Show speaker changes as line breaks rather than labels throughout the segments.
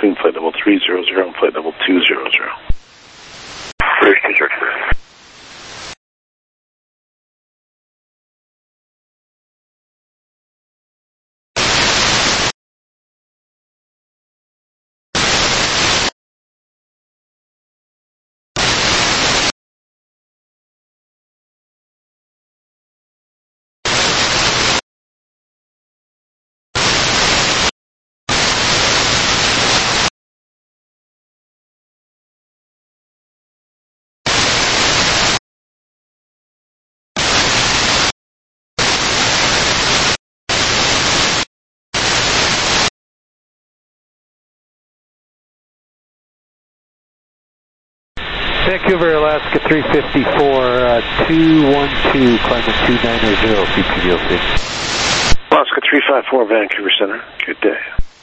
between flight level 300 and flight level 200.
Vancouver, Alaska 354, 212, climbing 290, CPVLC.
Alaska 354, Vancouver Center. Good day.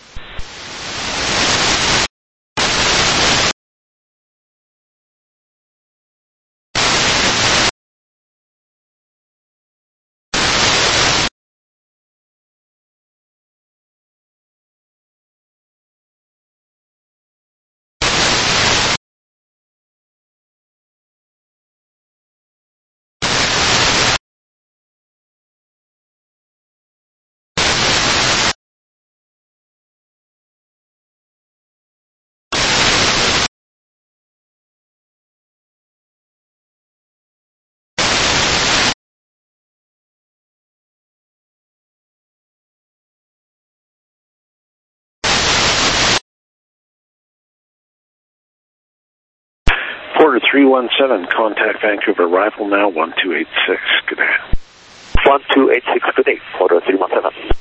Porter 317, contact Vancouver, arrival now 1286. Good day.
1286, good day, Porter 317.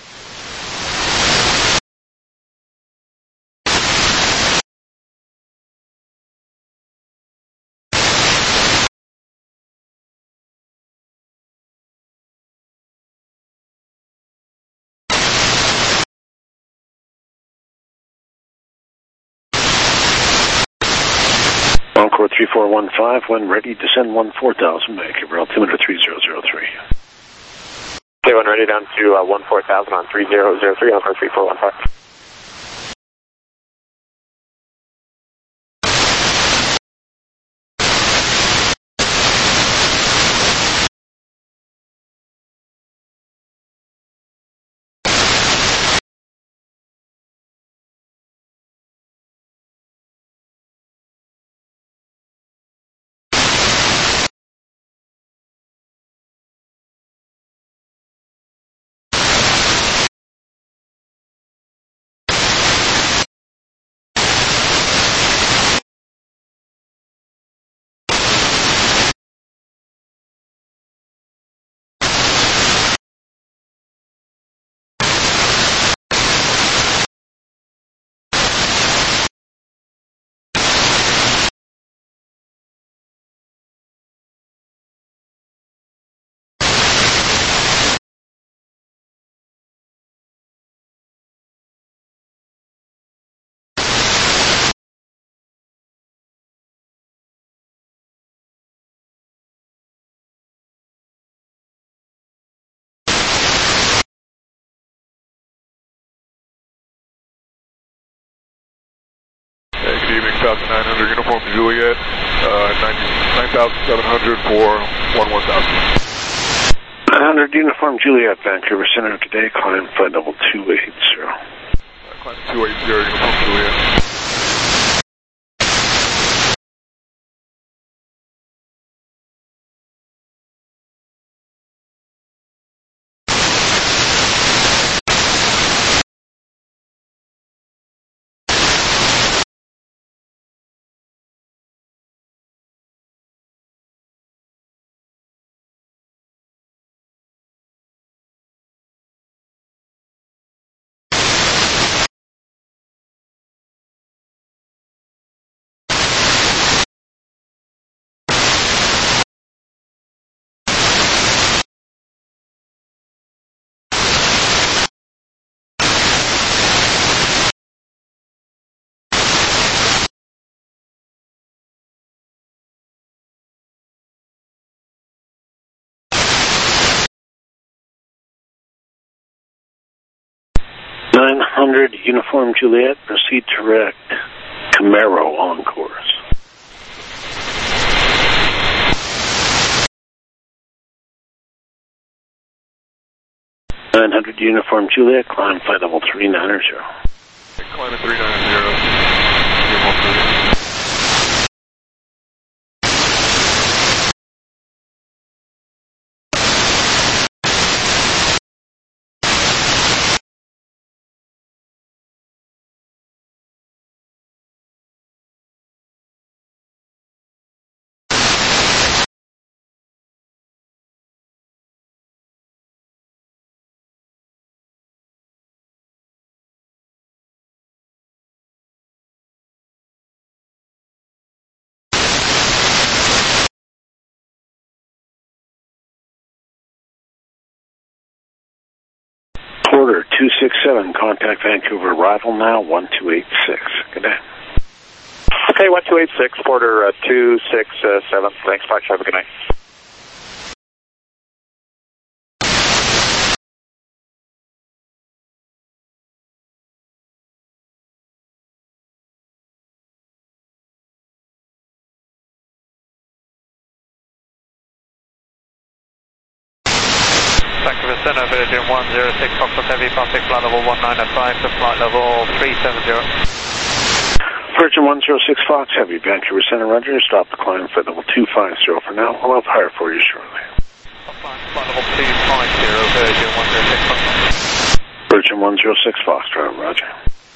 Encore 3415, when ready, descend 14,000, Vancouver, altimeter 3003.
Okay, when ready, down to 14,000 on 3003, Encore 3415.
Good evening, Falcon 900, Uniform Juliet, 9,700 for 11,000.
900 Uniform Juliet, Vancouver Center. Good day, climb flight level 280.
Climb 280, Uniform Juliet.
100 Uniform Juliet, proceed direct. Camaro on course. .900 Uniform Juliet, climb flight level 390.
Climb at 390.
Porter 267, contact Vancouver, arrival now 1286. Good day.
Okay, 1286, Porter 267. Thanks, Fox. Have a good night.
Vancouver Center, Virgin 106, Foxtrot Heavy, passing flight level 1905 to flight level 370.
Virgin 106 Fox Heavy, Vancouver Center, roger. Stop the climb, flight level 250 for now. We'll have higher for you shortly.
Flight level 250, Virgin 106 Foxtrot.
Virgin 106 Fox, roger.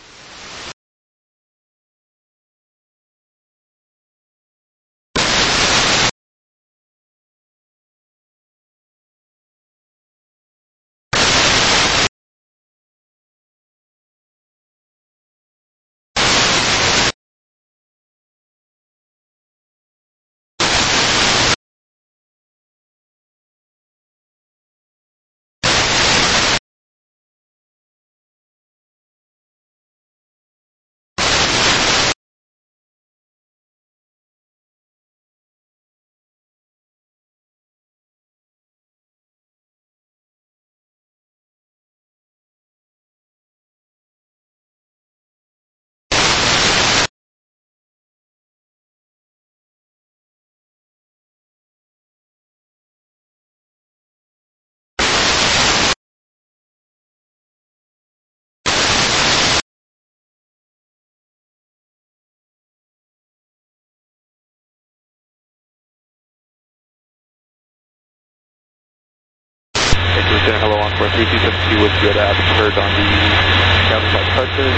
Hello, on for 3272 with good heard on the cabin by departure,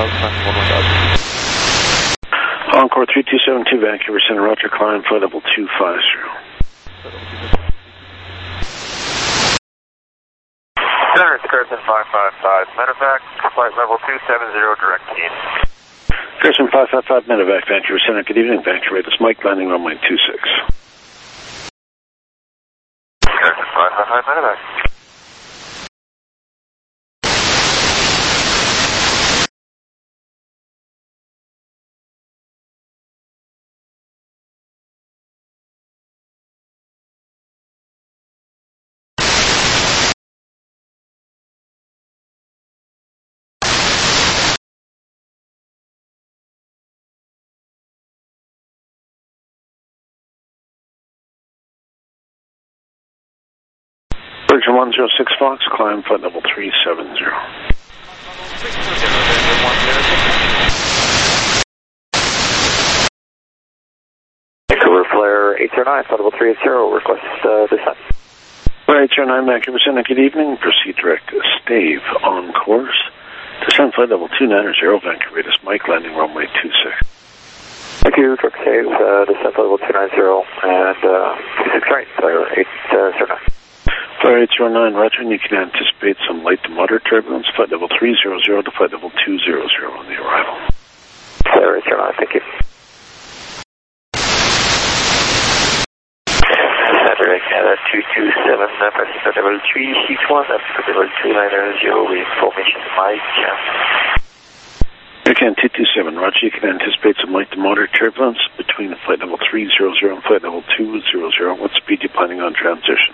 6,000,
Encore 3272, Vancouver Center, roger. Climb, flight level 250.
Center, it's Carson 555, medevac, flight level 270, direct team.
Carson 555, medevac, Vancouver Center. Good evening, Vancouver. This is Mike, landing runway 26.
Carson 555, medevac.
Virgin 106 Fox, climb, flight level 370.
Vancouver Flare 809, flight level 380, request descent.
Flare 809, Vancouver Center, good evening. Proceed direct to Stave on course. Descend flight level 290, Vancouver. This is Mike, landing runway 26.
Thank you, truck Stave, descent flight level 290 and 26 right, Flare 809.
Flare 809, roger, and you can anticipate some light to moderate turbulence, flight level 300 to flight level 200 on the arrival.
Flare 809, thank you. Saturday, Canada 227, pressing flight level 361, flight level 290 with formation Mike.
Again, 227, roger, you can anticipate some light to moderate turbulence between flight level 300 and flight level 200. What speed are you planning on transition?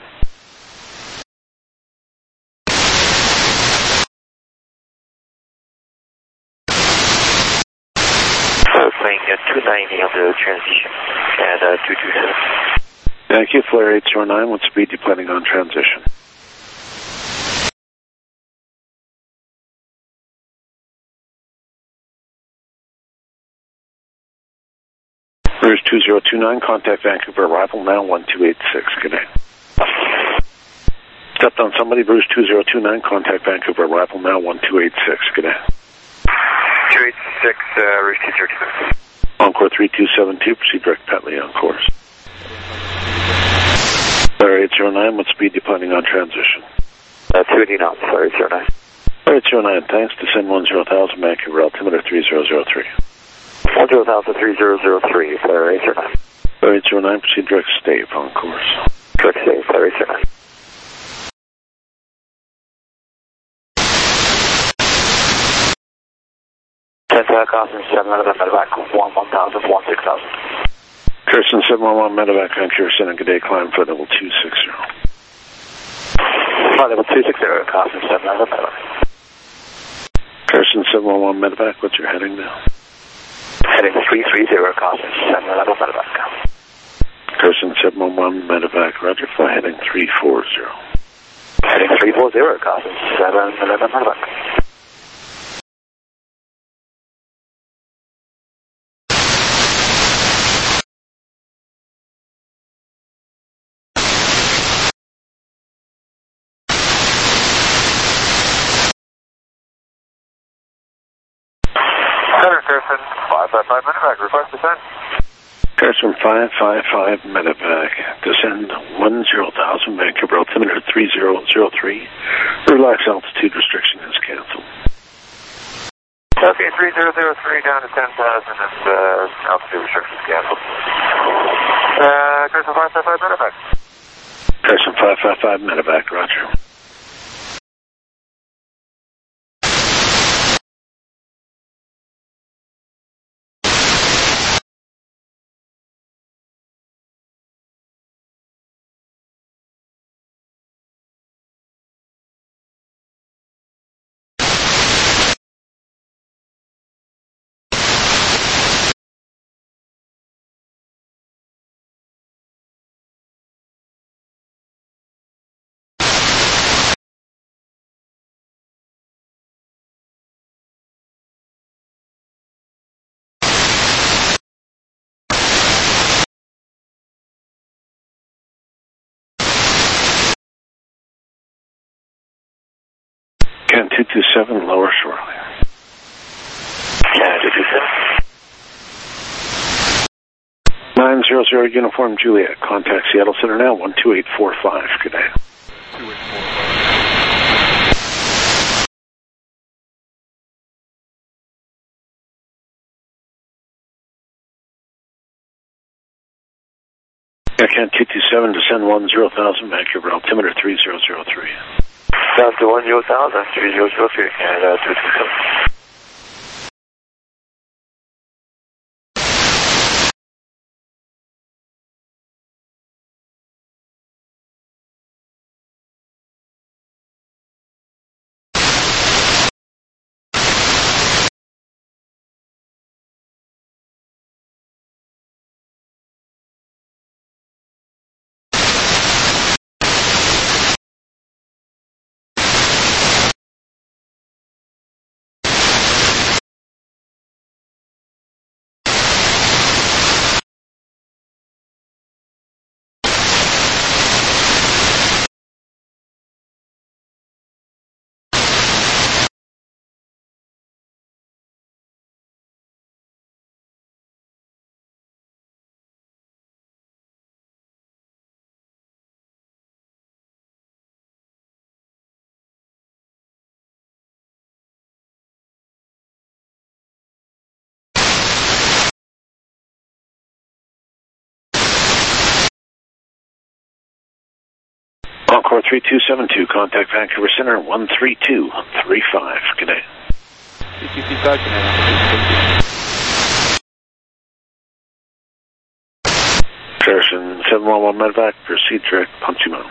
at 290 on the transition, Canada 227.
Thank you, Flare 809. What speed are you planning on transition? Rouge 2029, contact Vancouver arrival now 1286, good day. Stepped on somebody, Bruce 2029, contact Vancouver arrival now 1286, good day.
286, Rouge 236.
Encore 3272, proceed direct Petley on course. Flare 809, what speed are you planning on transition?
280 knots, Flare 809.
Flare 809, thanks, descend 10,000, Vancouver altimeter 3003.
10,3003, Flare 809.
Flare 809, proceed direct Stave on course.
Direct Stave, Flare 809. Carson 711 medevac, 1,000, 16,000.
Kirsten 711 medevac, Vancouver Center, good day, climb for level 260.
Level 260, Carson 711 medevac.
Kirsten 711 medevac, what's your heading now?
Heading 330, Carson 711 medevac.
Kirsten 711 medevac, roger, fly heading 340.
Heading 340, Carson 711 medevac.
Kirsten 555 medevac, request descent.
Kirsten 555 medevac, descend 10,000, Vancouver altimeter 3003. Relax altitude restriction is cancelled.
Okay, 3003 down to 10,000 and altitude restrictions canceled. Kirsten 555 medevac.
Kirsten 555 medevac, roger. Can 227, lower shortly.
Can 227.
900 Uniform Juliet, contact Seattle Center now, 12845, good day.
2845.
Can 227, descend 10,000, Vancouver altimeter 3003.
Down to 10,000, 3003, Canada 227.
Encore 3272, contact Vancouver Center 13235, good day. Kirsten 711 medevac, proceed direct Punchy Mountain.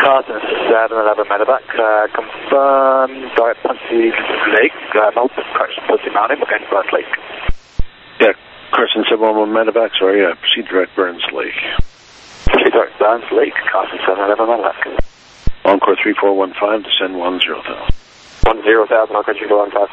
Carson 711 medevac, confirm direct Pussy Lake, Carson Pussy Mountain, again Burns Lake.
Yeah, Carson 711 medevac, sorry, proceed direct Burns Lake.
Proceed direct Burns Lake, Carson 711 medevac.
Encore 3415, descend 10,000.
10,000, Encore 3415.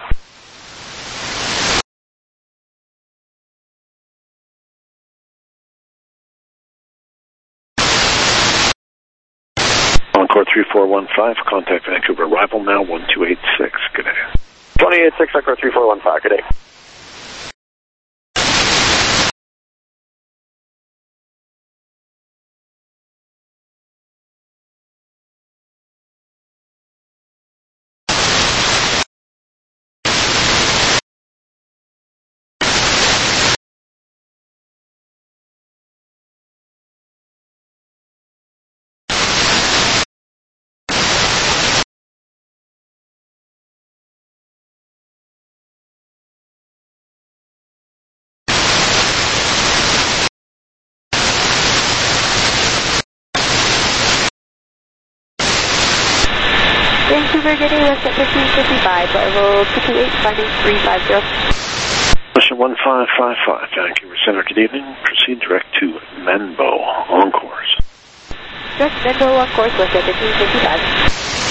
Encore 3415, contact Vancouver, arrival now 1286, good day.
286, Encore 3415, good day.
Vancouver, good day, west at 1555, level 228, climbing 350.
Mission 1555, Vancouver Center, good evening. Proceed direct to Menbo, on course.
Direct Menbo on course, west at 1555.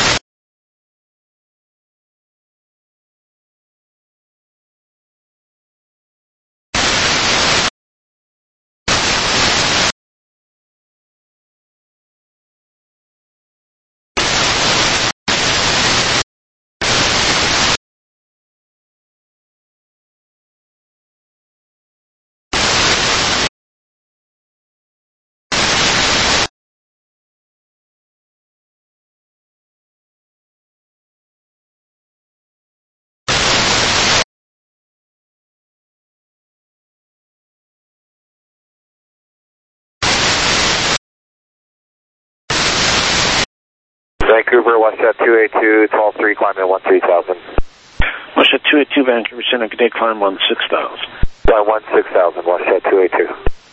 Vancouver, Westjet 282, 12-3, climbing 13,000.
Westjet 282, Vancouver Center, good day, climb 16,000.
Climb 16,000, Westjet 282.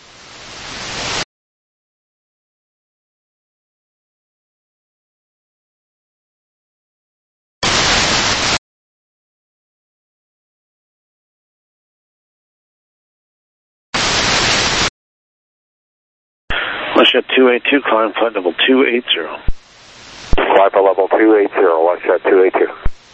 Westjet 282, climb flight level 280.
Climb for level 280, Westjet 282.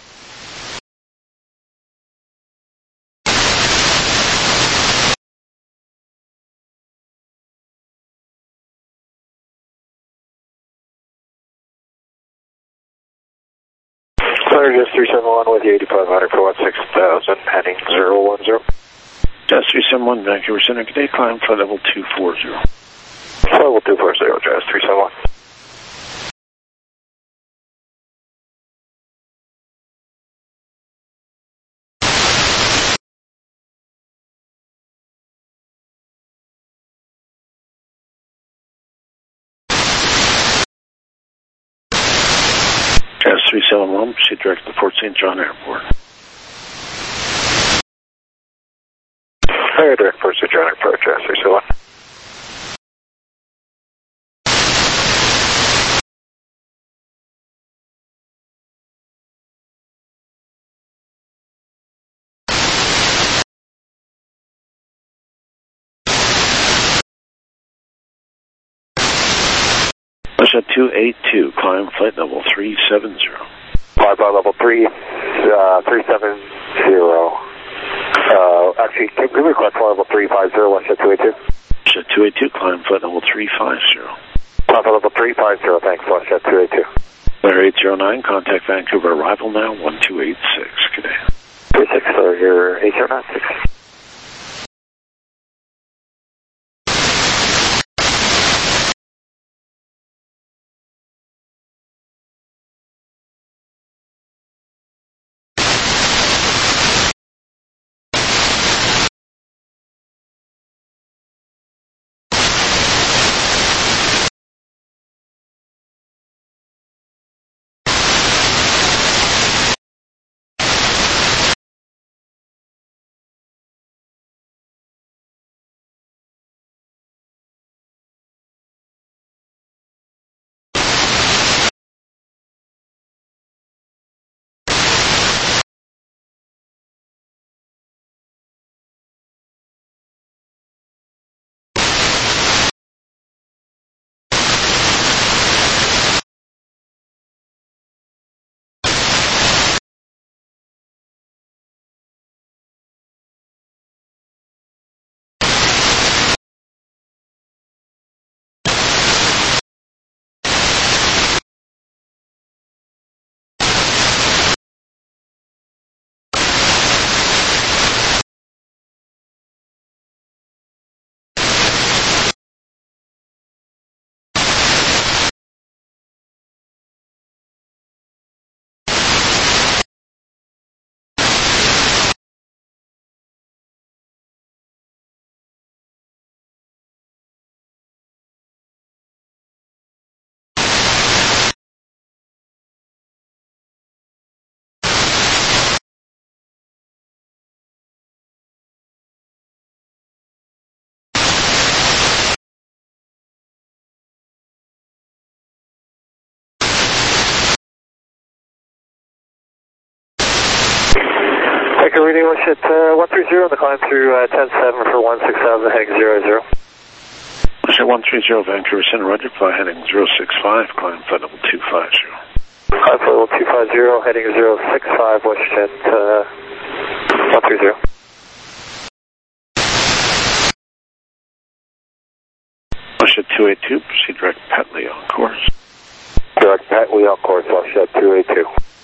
Just 371 with you, 8500 for 16,000, heading 010.
Just 371, Vancouver Center, good day, climb flight level 240.
Level 240, Jazz 371.
Jazz 371, proceed direct to Fort St. John Airport.
Fire direct Fort St. John Airport, Jazz 371.
Westjet 282, climb flight level 370.
Climb by level 370. Actually, can we request level 350, Westjet 282?
Westjet 282, climb flight level 350.
Climb by level 350, thanks, Westjet 282.
Letter 809, contact Vancouver, arrival now 1286, good day.
26, sir, you're 809. Echo reading, wish at 130 on the climb through 10-7 for 16,000, heading 00.
Wish at 130 Vancouver Center, roger, fly heading 065, climb flight level 250.
Climb flight level 250, heading 065, wish at 130.
Wish at 282, proceed direct Petley on course.
Direct Petley on course, wish at 282.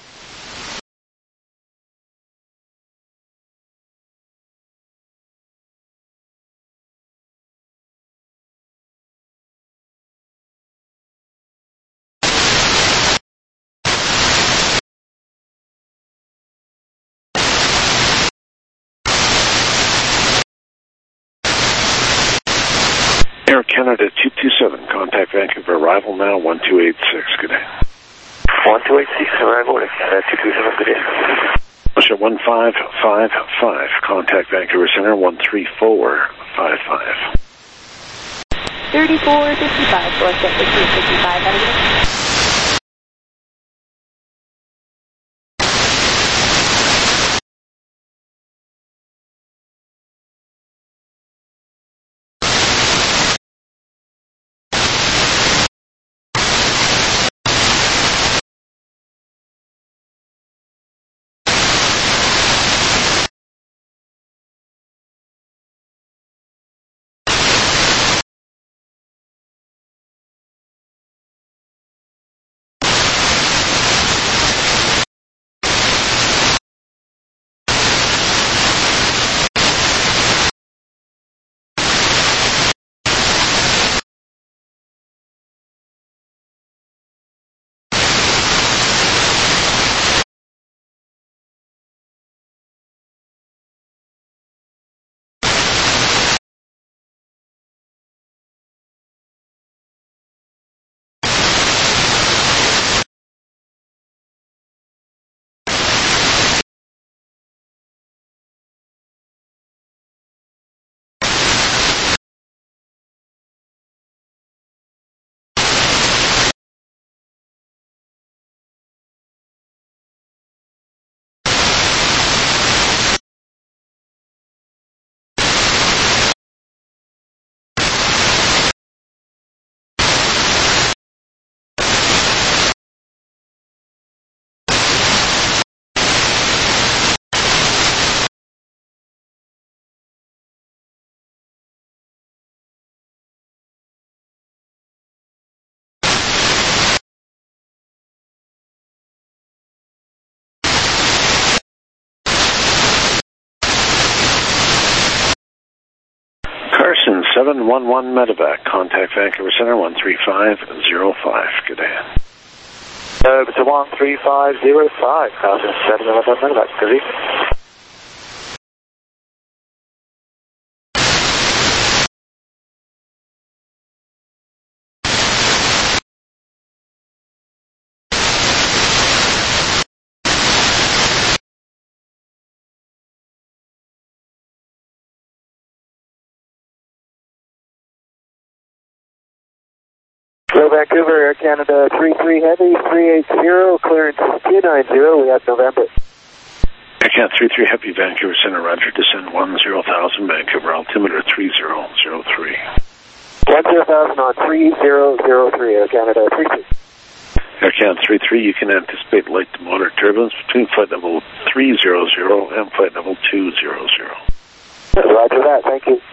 Air Canada 227, contact Vancouver, arrival now 1286, good day.
1286, arrival at 227, good day.
Wish at 1555, contact Vancouver Center 13455.
3455, North at 1555, negative.
Carson 711 medevac, contact Vancouver Center 13505, good day.
It's a 13505, Carson 711 medevac, good day. Hello, Vancouver, Air Canada 33 Heavy, 380, clearance 290, we have November.
Air Canada 33 Heavy, Vancouver Center, roger, descend 10,000, Vancouver, altimeter 3003.
10,000 on 3003, Air Canada 33.
Air Canada 33, you can anticipate light to moderate turbulence between flight level 300 and flight level 200.
Roger that, thank you.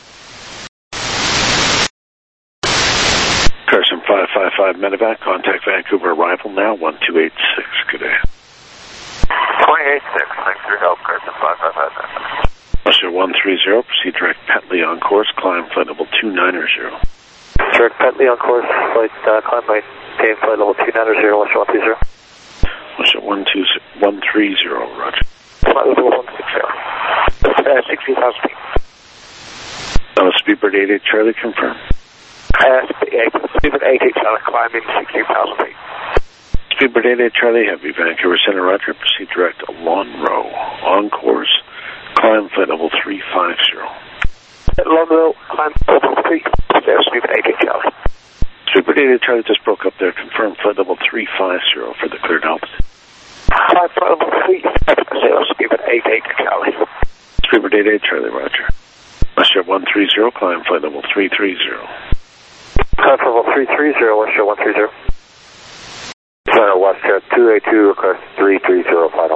Carson 555 medevac, contact Vancouver, arrival now 1286, good day.
286, thanks for your help, Carson 555.
Buster 130, proceed direct Petley on course, climb flight level 290.
Direct Petley on course, climb maintain flight level 290, West 120.
Buster 130, roger.
Flight level 160. 16,000 feet.
Speedbird 88 Charlie, confirm.
Speedbird 88 Charlie, climbing 16,000 feet.
Speedbird 88 Charlie, Heavy, Vancouver Center, roger, proceed direct Longrow, on course, climb flight level 350.
Longrow, climb level 350, Speedbird 88 Charlie.
Speedbird 88 Charlie just broke up there, confirm flight level 350 for the cleared altitude.
flight level 350, speed 88 Charlie.
Speedbird 88 Charlie, roger. Westjet 130, climb flight level 330.
Flight level 330, Westjet 130. Westjet 282, request 330 final.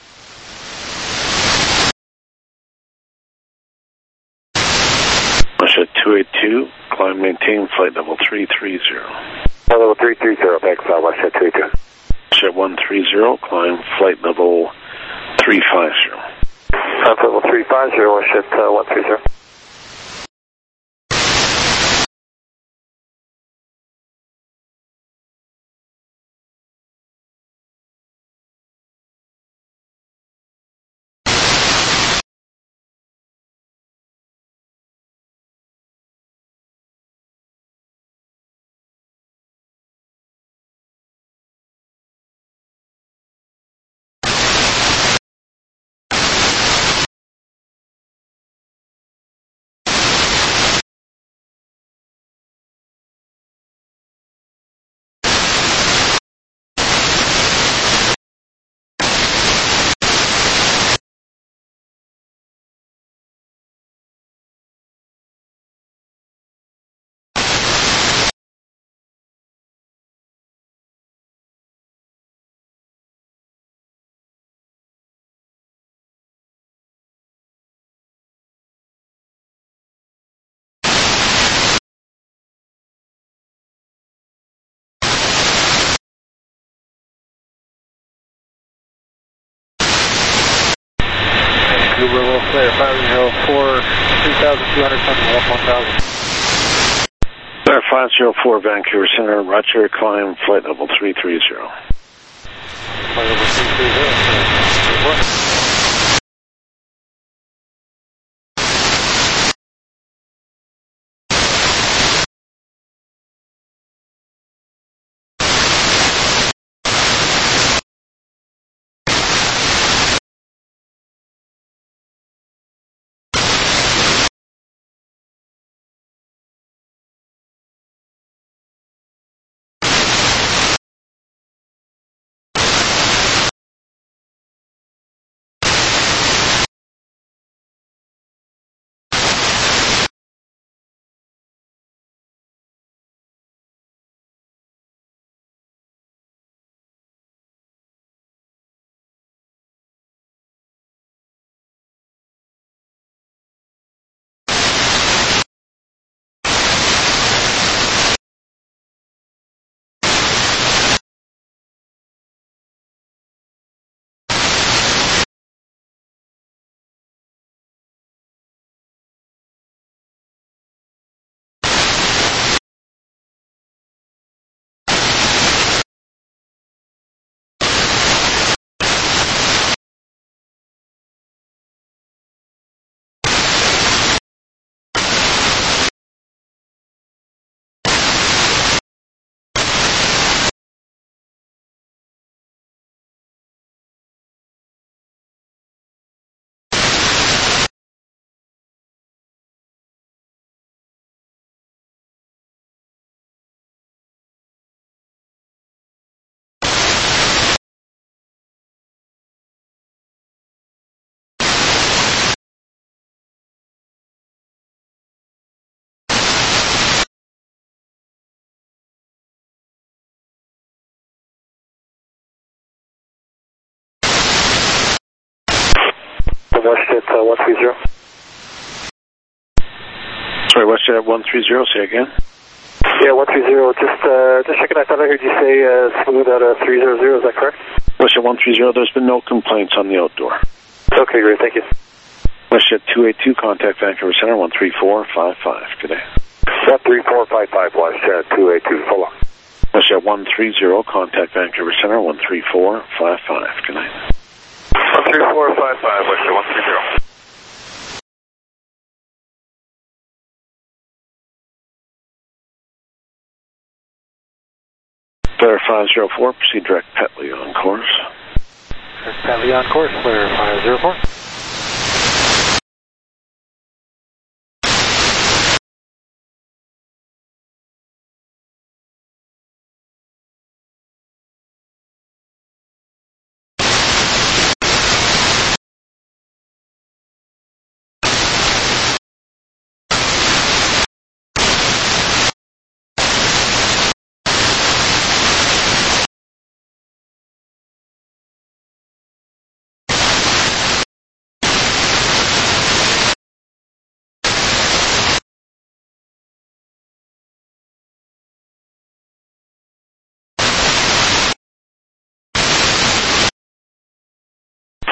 Westjet 282, climb maintain flight level 330.
Flight level 330, thanks, Westjet 282.
Westjet 130, climb flight level 350.
Flight level 350, Westjet 130.
Vancouver, will clear 504, 3,200, something, 1,000.
Clear 504, Vancouver Center, roger, climb flight level 330.
Flight level 330,
Westjet 130.
Sorry, Westjet 130, say again.
Yeah, 130, just checking, I thought I heard you say smooth out of 300, is that correct?
Westjet 130, there's been no complaints on the outdoor.
Okay, great, thank you.
Westjet 282, contact Vancouver Center, 13455, good day.
13455, Westjet 282, full on.
Westjet 130, contact Vancouver Center, 13455, good night.
13455, Westjet 130.
Flare 504, proceed direct Petley on course.
Petley on course, clear 504.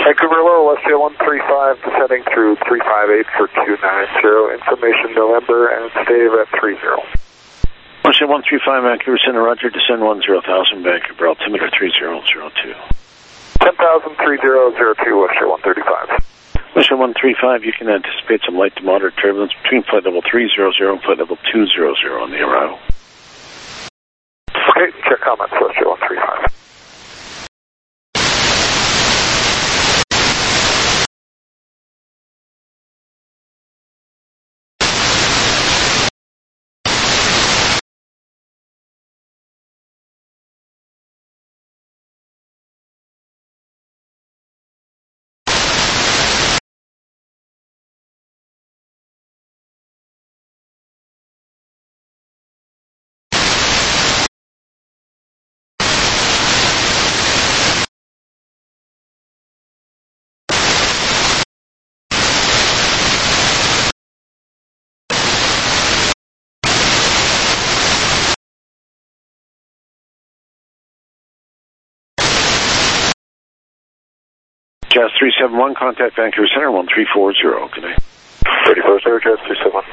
Vancouver Low, Westjet 135, descending through 358 for 290. Information November and stave at 30.
Westjet 135, Vancouver Center, Roger, descend 10,000, Vancouver, altimeter 3002.
10,000, 3002, Westjet 135.
Westjet 135, you can anticipate some light to moderate turbulence between flight level 300 and flight level 200 on the arrival.
Okay, check comments, Westjet 135.
Jazz 371, contact Vancouver Center 1340. Good night.
34-0, Jazz 371.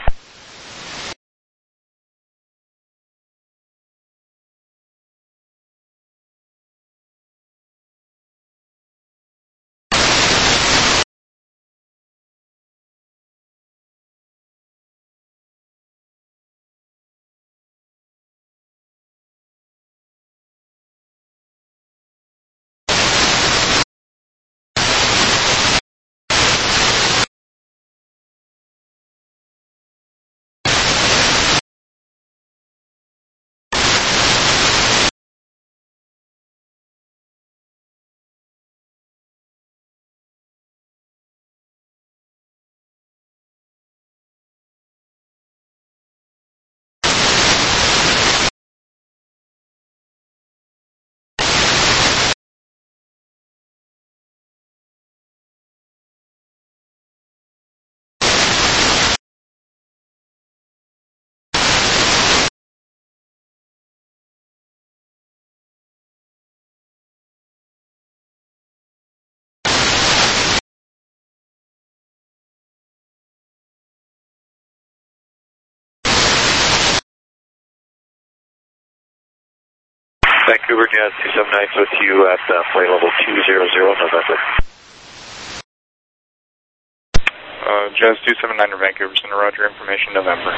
Vancouver Jazz 279 with you at flight level 200 November.
Jazz 279 Vancouver Center, Roger, information November.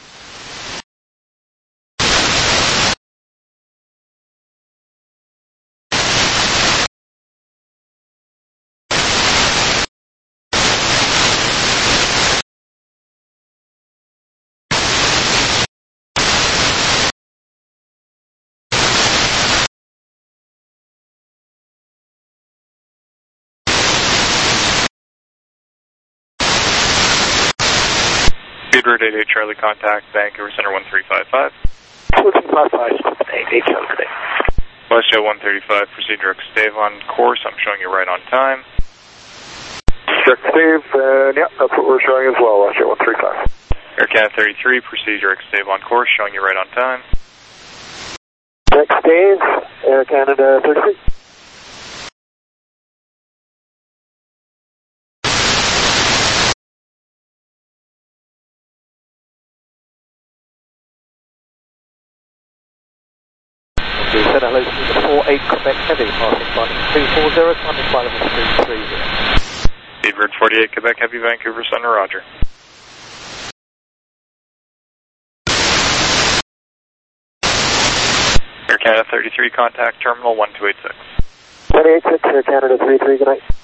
Speedbird 88 Charlie, contact Vancouver Center 1355.
1355, 88 Charlie, good day.
Westjet 135, proceed direct stave on course. I'm showing you right on time.
Direct stave, yeah, that's what we're showing as well, Westjet 135.
Air Canada 33, proceed direct stave on course, showing you right on time.
Direct stave, Air Canada 33.
Center hello to 48 Quebec Heavy, passing flight 240, climbing flight level 330.
Speedbird 48 Quebec Heavy, Vancouver Center, Roger. Air Canada 33, contact terminal 1286.
186, Air Canada 33, good night.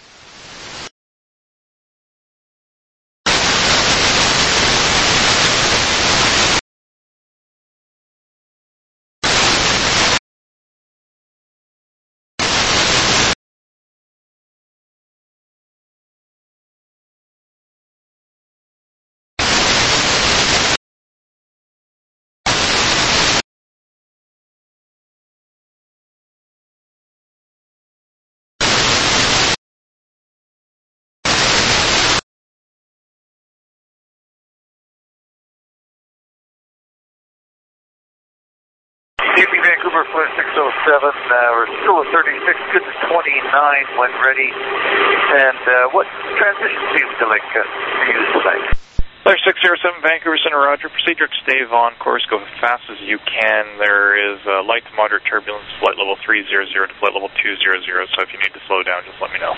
Vancouver, Flare 607, we're still at 36, good to 29 when ready. And what transition speed would you like to use tonight?
Flare 607, Vancouver Center, Roger. Proceed direct stay on course, go as fast as you can. There is light to moderate turbulence, flight level 300 to flight level 200, so if you need to slow down, just let me know.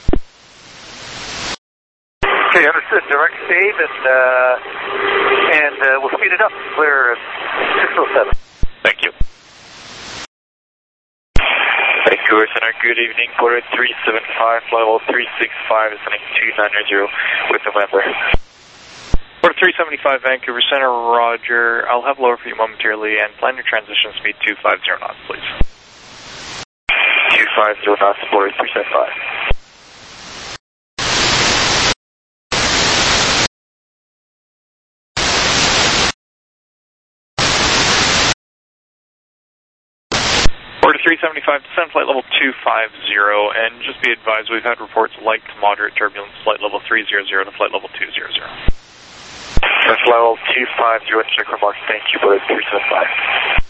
Okay, understood. Direct stave, and we'll speed it up. Flare 607.
Thank you. Vancouver Center, good evening. Quarter 375, flight level 365, ascending 290 with November. Quarter 375, Vancouver Center, Roger. I'll have lower for you momentarily, and plan your transition speed 250 knots, please. 250 knots, quarter 375. Quarter 375, descend flight level 250, and just be advised we've had reports light to moderate turbulence, flight level 300 to flight level 200. That's level 250 and check remarks, thank you, Flare 375.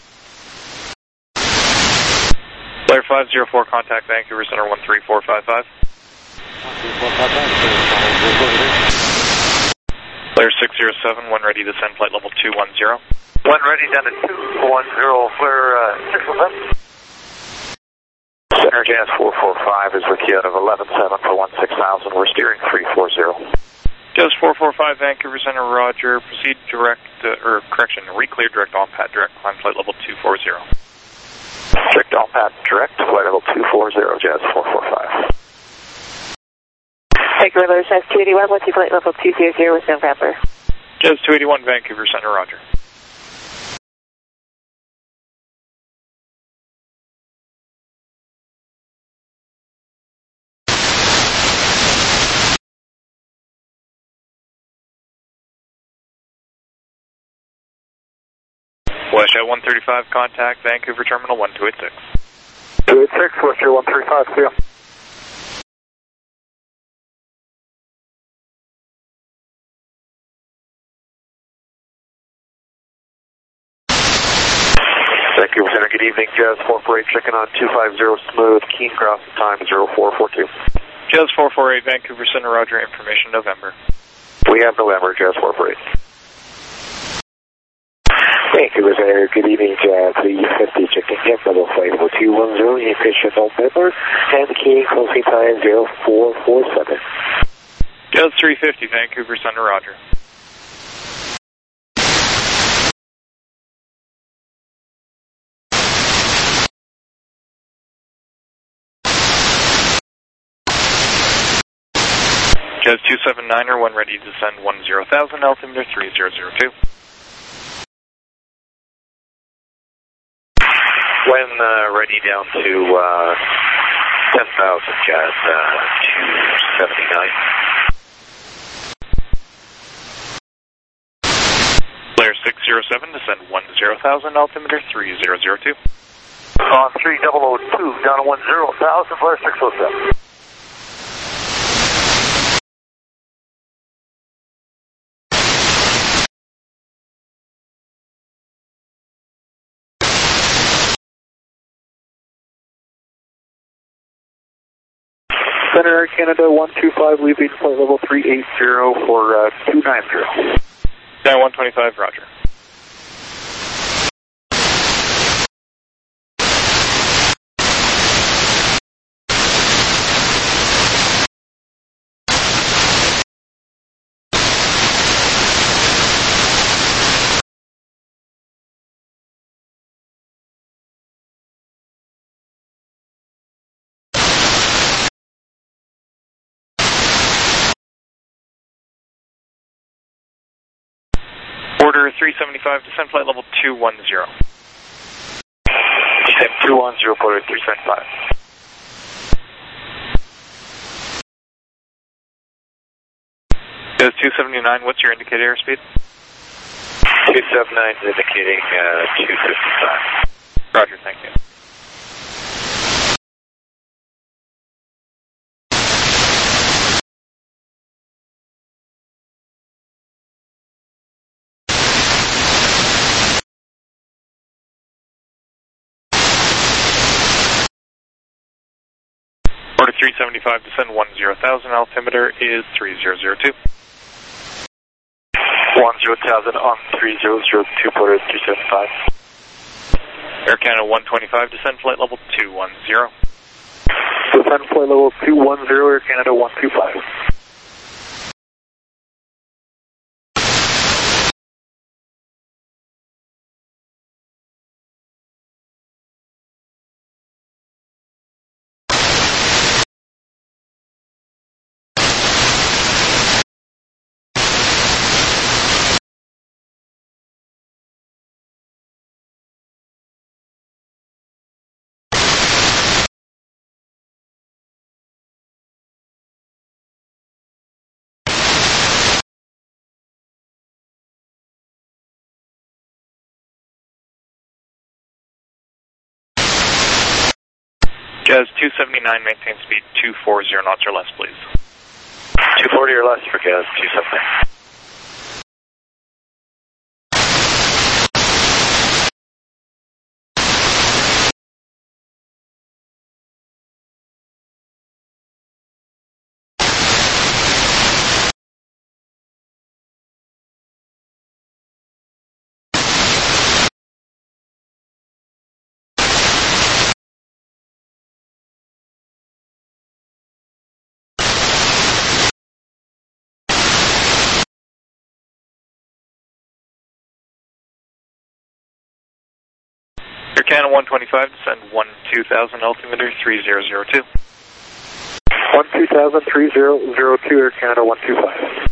Flare 504, contact Vancouver Center 13455. Flare 607, when ready, descend flight level 210.
When ready, down to 210, Flare 607.
Center Jazz 445 is with you out of 11.7 for 16,000. We're steering 340.
Jazz 445, Vancouver Center, Roger. Proceed direct, reclear direct on pad direct, climb flight level 240.
Direct on pad direct, flight level 240, Jazz 445.
Vancouver Lotus Jazz 281, what's your flight level 200 with November?
Jazz 281, Vancouver Center, Roger. Westjet 135, contact Vancouver Terminal 1286.
286, Westjet 135, see ya. Vancouver Center, good evening. Jazz 448, checking on 250, smooth, keen crossing time 0442.
Jazz 448, Vancouver Center, Roger, information November.
We have November, Jazz 448. Vancouver Center, good evening, Jazz 350, checking in, level flight level 210, impatient November, and key closing time 0447.
Jazz 350, Vancouver Center, Roger. Jazz 279er, when ready to descend 10,000, altimeter 3002.
When ready down to 10,000, Jazz 279.
Flare 607, descend 10,000, altimeter 3002.
On 3002, down to 10,000, Flare 607.
Center Air Canada 125, leaving flight level 380 for 290.
Down 125, Roger. Order 375, descend flight level 210.
Descend 210, order 375.
Jazz 279, what's your indicated airspeed?
279 is indicating 255.
Roger, thank you. 375, descend 10,000, altimeter is 3002.
10,000 on 3002, Porter 375.
Air Canada 125, descend flight level 210.
Descend flight level 210, Air Canada 125.
Jazz 279, maintain speed 240 knots or less, please.
240 or less for Jazz 279.
Air Canada 125, descend 12,000, altimeter 3002.
12,000, 3002, Air Canada 125.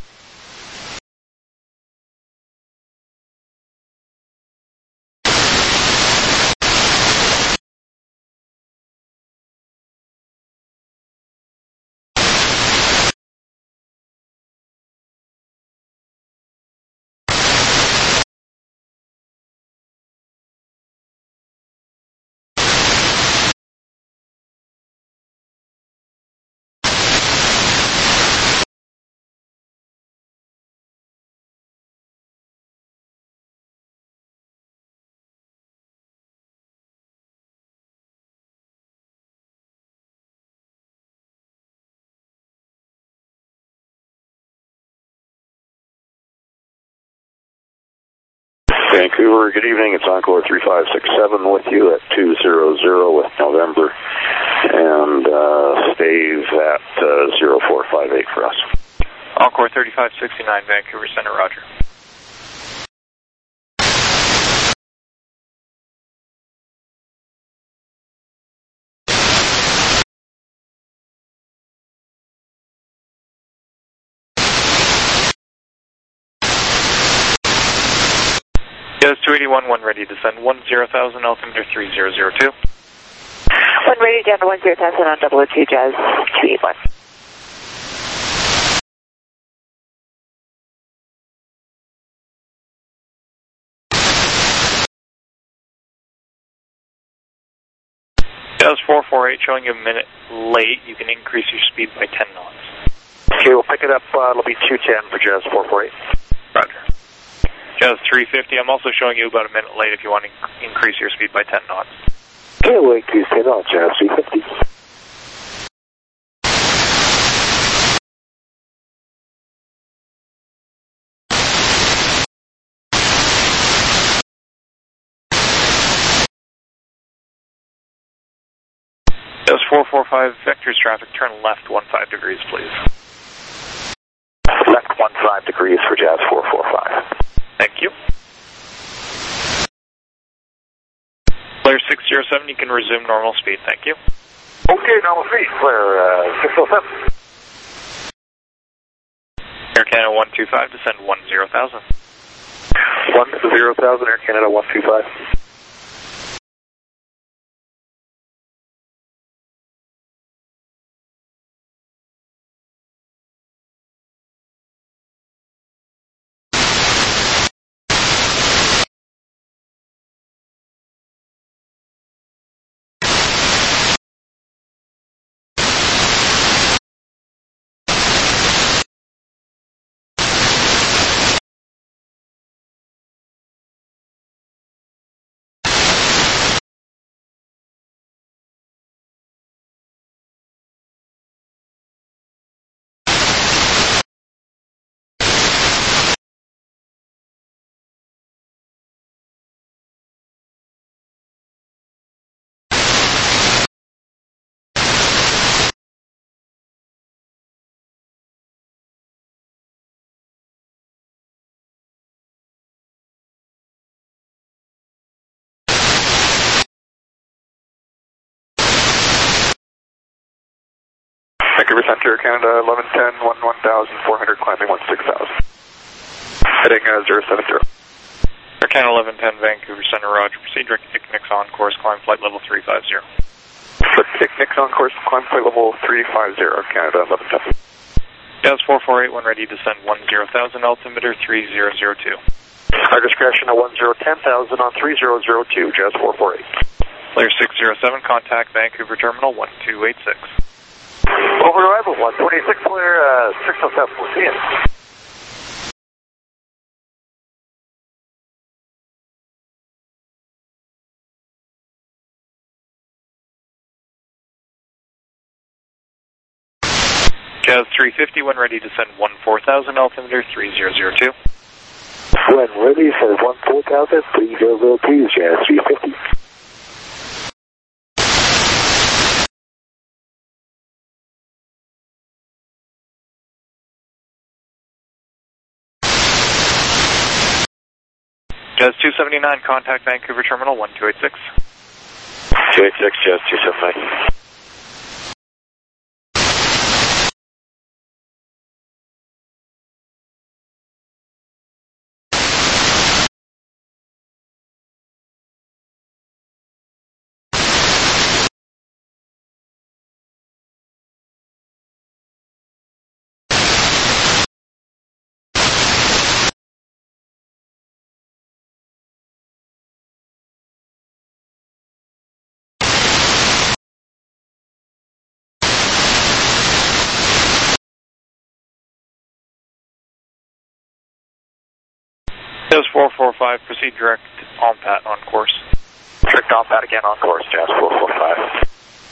Vancouver, good evening. It's Encore 3567 with you at 200 with November, and stays at 0458 for us.
Encore 3569, Vancouver Center, roger. Jazz 281, one ready, descend 10,000, altimeter 3002.
One ready, down to 10,000 on 002, Jazz 281.
Jazz 448, showing you a minute late. You can increase your speed by 10 knots.
Okay, we'll pick it up. It'll be 210 for Jazz 448.
Roger. Jazz 350, I'm also showing you about a minute late if you want to increase your speed by 10 knots.
Okay, we'll increase 10 knots, Jazz 350.
Jazz 445, vectors traffic, turn left 15 degrees, please.
Left 15 degrees for Jazz 445.
Thank you. Flare 607, you can resume normal speed, thank you.
Okay, normal speed, Flare 607.
Air Canada 125, descend 10,000.
10,000, Air Canada 125.
Vancouver Center, Canada, 1110, 11,400, climbing 16,000. Heading 070. Air Canada 1110, Vancouver Center, Roger. Proceed direct to Picnics on course, climb flight level 350. Picnics on course, climb flight level 350, Canada 1110. Jazz 448, when ready, descend 10,000, altimeter 3002.
Our discretion at 10,000 on 3002, Jazz 448.
Layer 607, contact Vancouver Terminal 1286.
Over arrival, 126, clear 607, we'll see you.
Jazz 350, when ready, descend 14,000, altimeter 3002.
When ready for 14,000, 3002, Jazz 350.
Jazz 279, contact Vancouver Terminal 1286.
286, Jazz 279.
Jazz 445, proceed direct on pat on course.
Direct on pat again on course, Jazz 445.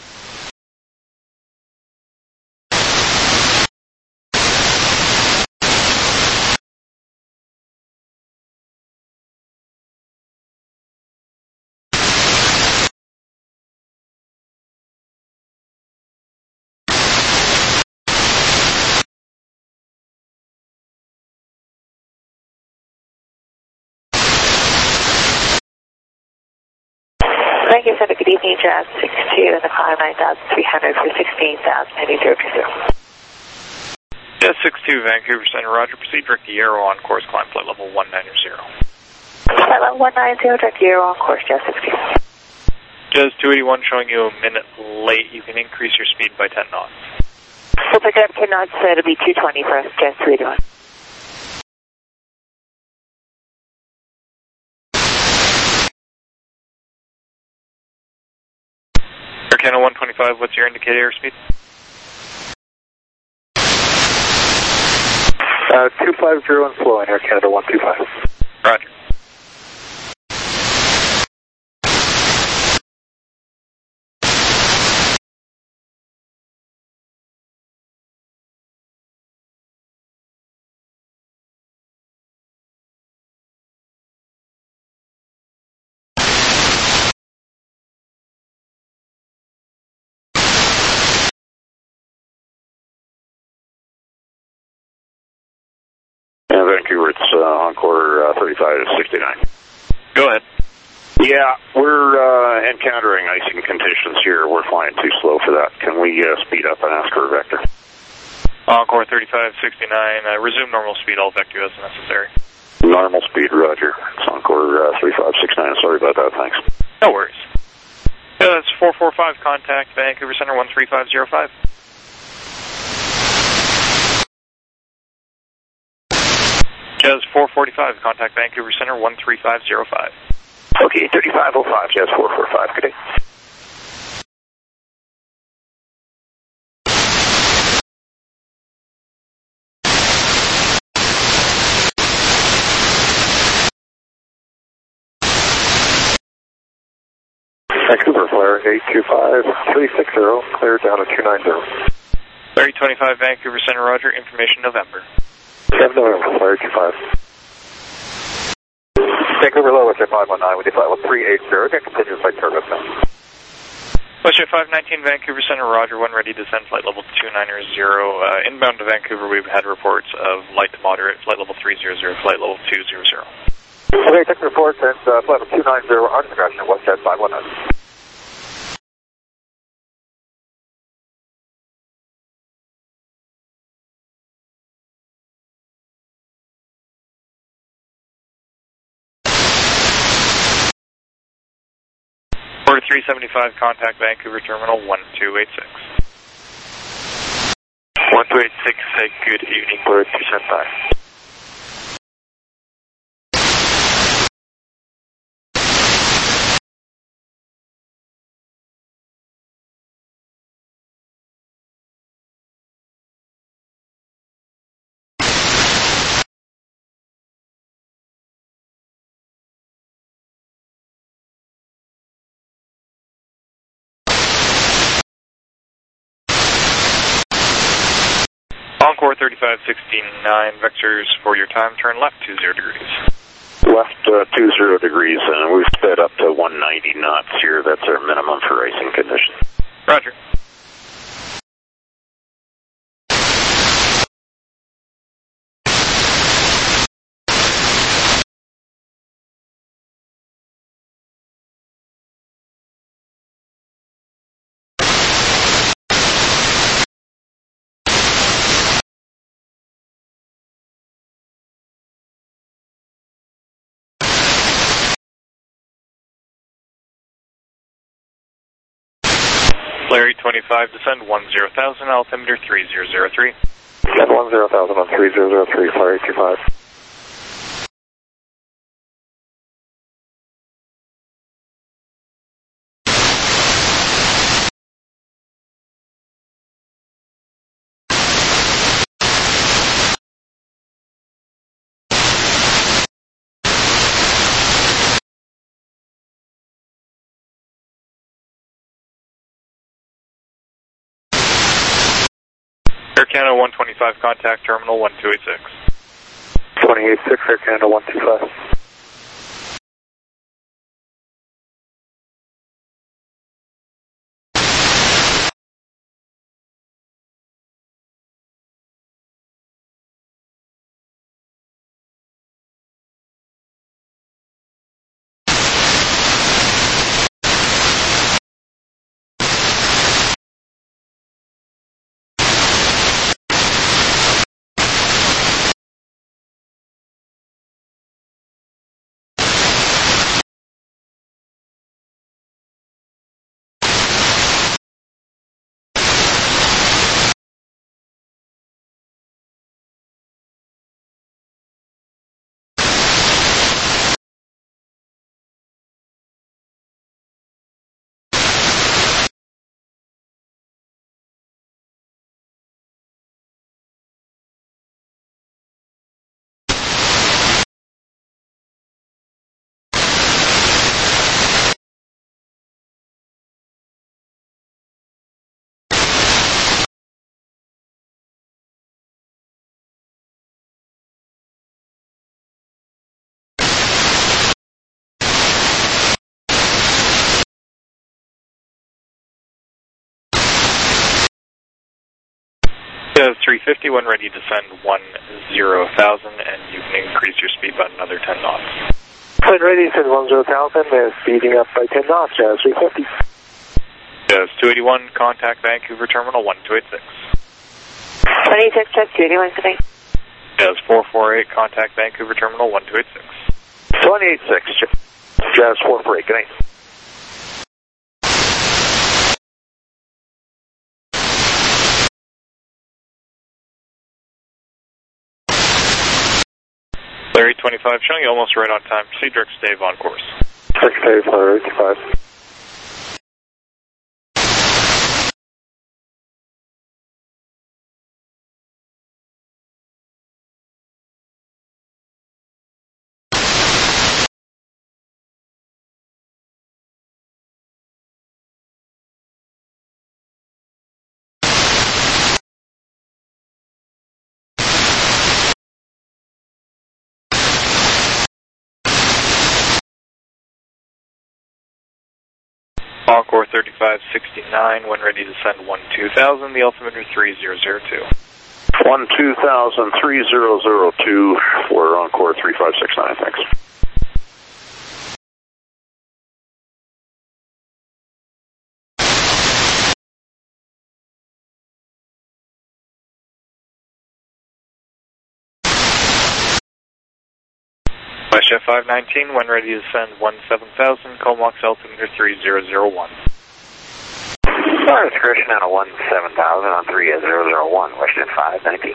Thank you, sir. Good evening, Jazz 62 and the climb 9,300 for 16,000, heading 020.
Jazz 62, Vancouver Center, Roger. Proceed direct to Yarrow on course, climb flight level 190.
Flight level 190, direct Yarrow on course, Jazz 62.
Jazz 281, showing you a minute late. You can increase your speed by 10 knots.
We'll pick it up 10 knots, so it'll be 220 for us, Jazz 281.
Air Canada 125, what's your indicator airspeed?
250 and slow in Air Canada 125.
Roger.
Vancouver, it's Encore 3569.
Go ahead.
Yeah, we're encountering icing conditions here. We're flying too slow for that. Can we speed up and ask for a vector?
Encore 3569, resume normal speed, all vector as necessary.
Normal speed, Roger. It's Encore 3569. Sorry about that, thanks.
No worries. Yeah, that's 445, contact Vancouver Center 13505. Jazz 445, contact Vancouver Center 13505.
Okay, 3505, Jazz 445, good day. Vancouver, flare 825-360, clear down at 290.
3025, Vancouver Center, Roger, information November.
7 November, flare 25. Vancouver low, Westjet 519, with the flight level 380, again continuous flight service now.
Westjet 519, Vancouver Center, Roger, when ready, descend flight level 290. Inbound to Vancouver, we've had reports of light to moderate, flight level 300, flight level 200.
Okay, take the report, and flight level 290, on discretion, Westjet 519.
Order 375, contact Vancouver Terminal 1286.
1286, good evening, Bird 275.
Encore 3569, vectors for your time, turn left 20 degrees.
Left 20 degrees, and we've sped up to 190 knots here. That's our minimum for icing conditions.
Roger. Larry 25, descend 10,000, altimeter 3003.
Descend 10,000 on 3003, Larry 25.
Air Canada 125, contact terminal 1286.
286, Air Canada 125.
Jazz 350, when ready, descend 10,000, and you can increase your speed by another 10 knots.
When ready, descend 10,000, speeding up by 10 knots, Jazz 350.
Jazz 281, contact Vancouver Terminal 1286.
26, Jazz 281, good night.
Jazz 448, contact Vancouver Terminal 1286.
286, Jazz 448, good night.
Larry 25, showing you almost right on time. Proceed direct stave on course.
Direct stave, Larry 25.
Encore 3569, when ready to send 12,000, the altimeter 3002.
12,000, 3002 for Encore 3569, thanks.
Westjet 519, when ready to descend 17,000, Comox altimeter 3001.
Discretion out of 17,000 on 3001, Westjet 519.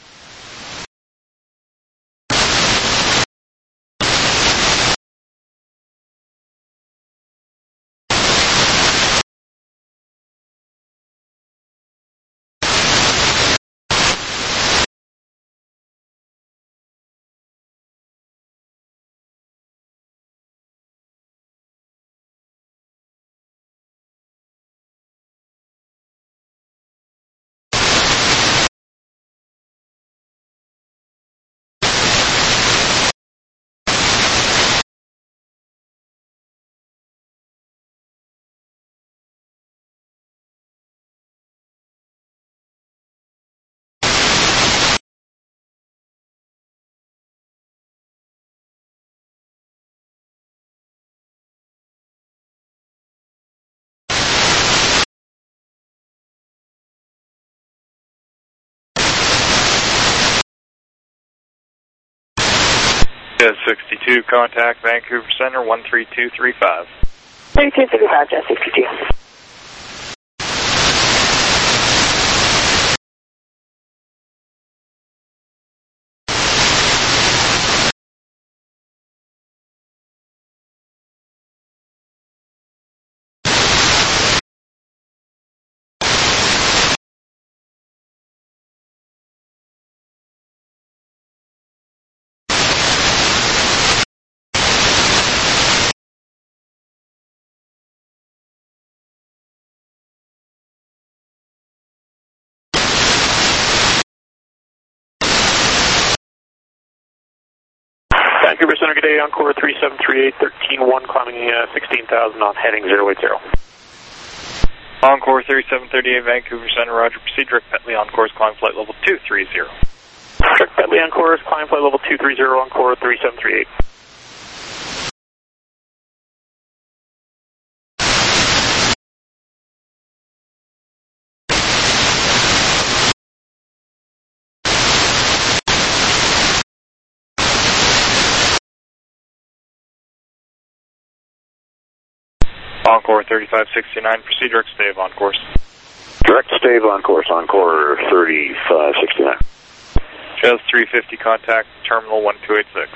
Jet 62, contact Vancouver Center 13235.
3235, Jet 62.
Vancouver Center, good day, Encore 3738, 13-1, climbing 16,000 on heading 080.
Encore 3738, Vancouver Center, roger, proceed direct Petley, Encore's climb flight level 230.
Direct Petley, Encore's climb flight level 230, Encore 3738.
Encore 3569, proceed direct stave on course.
Direct stave on course, Encore 3569.
Jazz 350, contact terminal 1286.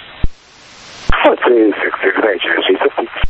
1286, Jazz 350.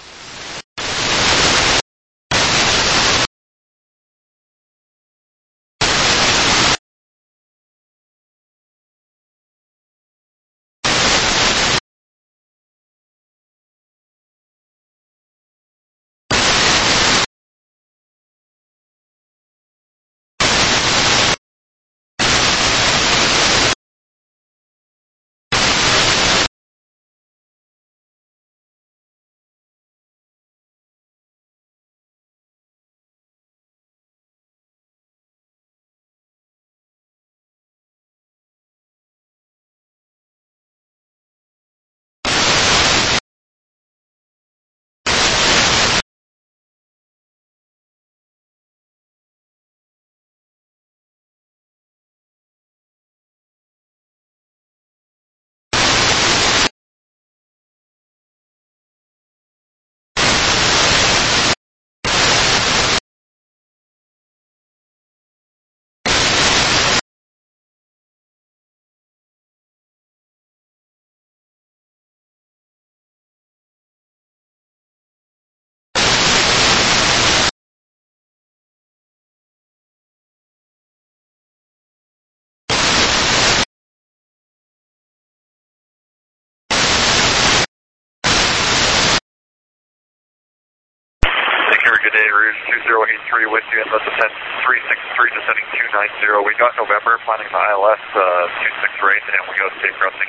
Good day, Rouge 2083 with you, and let's descend 363, descending 290. We got November, planning the ILS 26 range, and we go safe crossing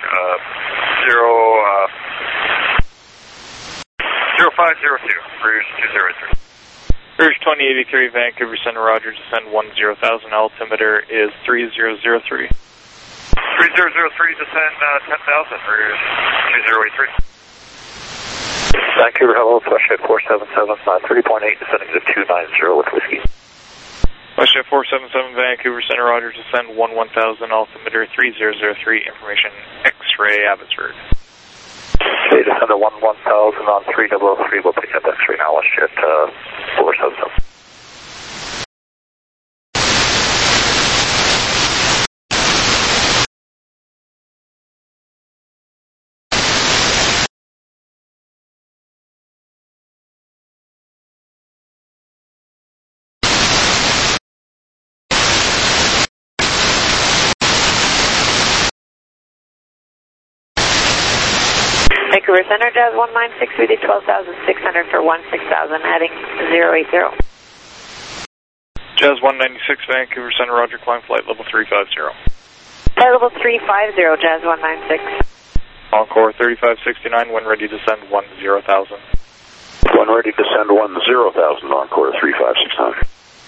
0502, Rouge 203.
Rouge 2083, Vancouver Center, roger, descend 10,000, altimeter is 3003.
3003, descend 10,000, Rouge 2083.
Vancouver, hello, Westjet 477, 30.8, descending to 290 with whiskey.
Westjet 477, Vancouver Center, roger, descend 11,000, altimeter 3003, information X-ray, Abbotsford.
the 1000 on 3003. We'll pick up that 3 now. Let's get 477.
Vancouver Center, Jazz 196, we did 12,600 for 16,000, heading 080.
Jazz 196, Vancouver Center, Roger, climb flight level 350.
Flight level 350, Jazz 196.
Encore 3569, when ready to send 10,000.
When ready to send 10,000, Encore 3569.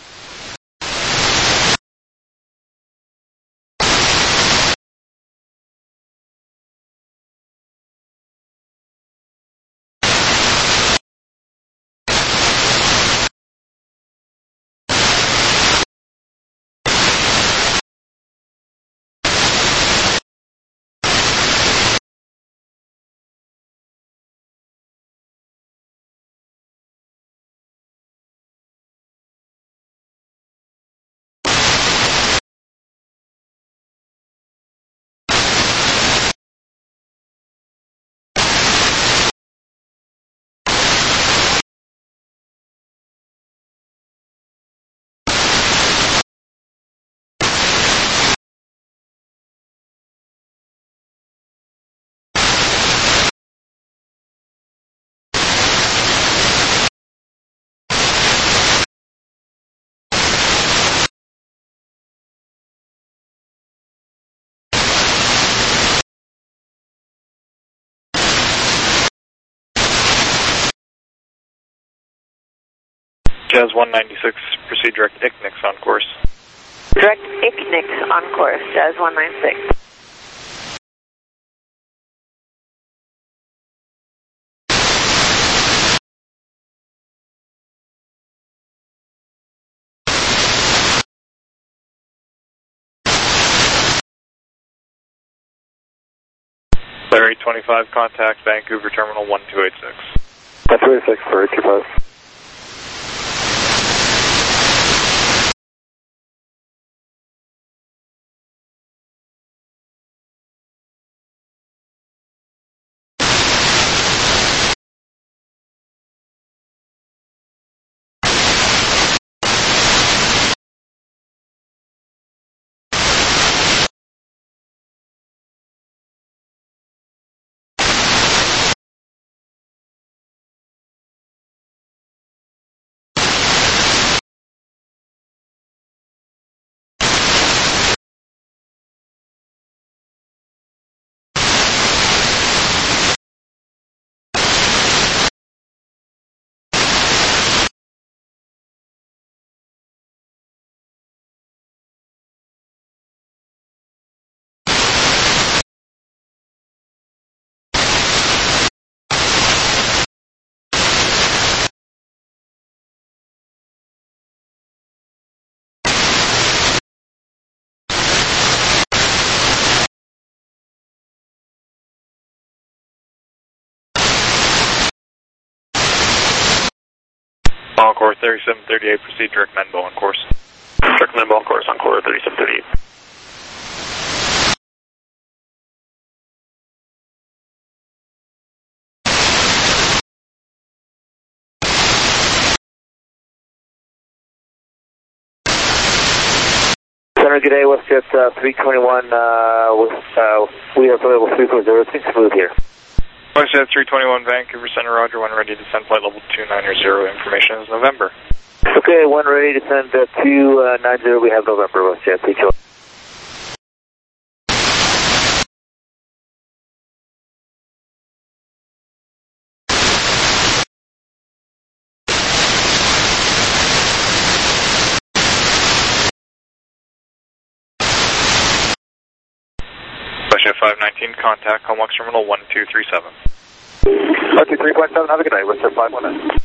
Jazz 196, proceed direct ICNIX on course.
Direct ICNIX on course, Jazz 196.
Larry 25, contact Vancouver Terminal 1286.
1286 for 25.
Encore 3738, proceed direct Menbo on course.
Direct Menbo on course, Encore 3738.
Center, good day, WestJet 321, we have level 340, things smooth here.
WestJet 321, Vancouver Center, Roger, when ready to send flight level 290, information is November.
Okay, when ready to send 290, we have November, WestJet 321.
WestJet 519, contact Comox Terminal 1237.
3.7, have a good night, WestJet 519.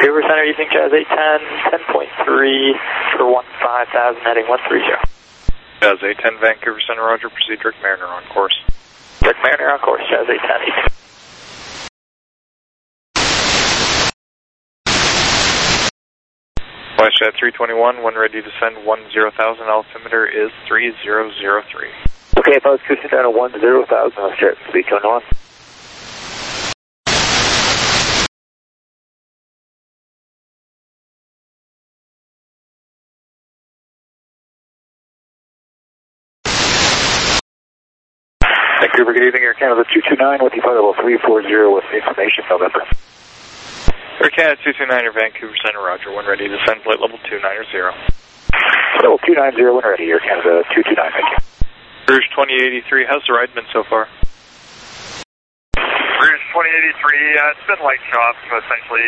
Vancouver Center, evening Jazz 810, 10.3 for 15,000, heading 130.
Jazz 810, Vancouver Center, Roger, proceed Dirk Mariner on course.
Dirk Mariner on course, Jazz 810.
WestJet 321, when ready to send 10,000, altimeter is 3003.
Okay, approach cruising down to 10,000, WestJet, speed 21. Vancouver, good evening, Air Canada 229 with the flight level 340 with information November.
Air Canada 229 or Vancouver Center, Roger, when ready to send flight level 290.
Level 290 when ready, Air Canada 229, thank you.
Rouge 2083, how's the ride been so far?
Rouge 2083, it's been light shop, essentially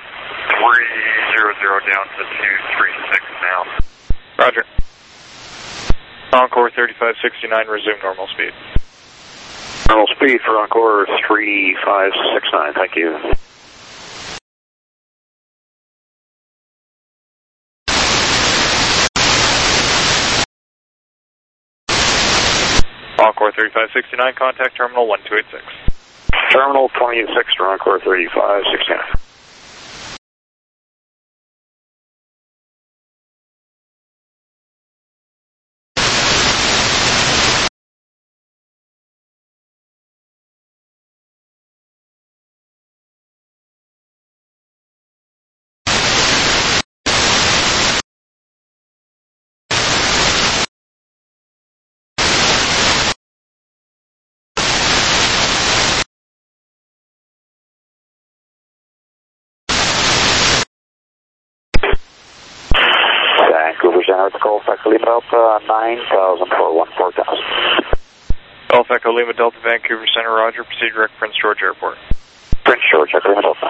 300 down to 236 now.
Roger. Encore 3569, resume normal speed.
Normal speed for Encore 3569, thank you.
Encore 3569, contact terminal 1286.
Terminal 286 to Encore 3569. Vancouver Center, it's Golf Echo Lima Delta 9,000 for 14,000.
Golf Echo Lima Delta, Vancouver Center, Roger, proceed direct Prince George Airport.
Prince George, Echo Lima Delta.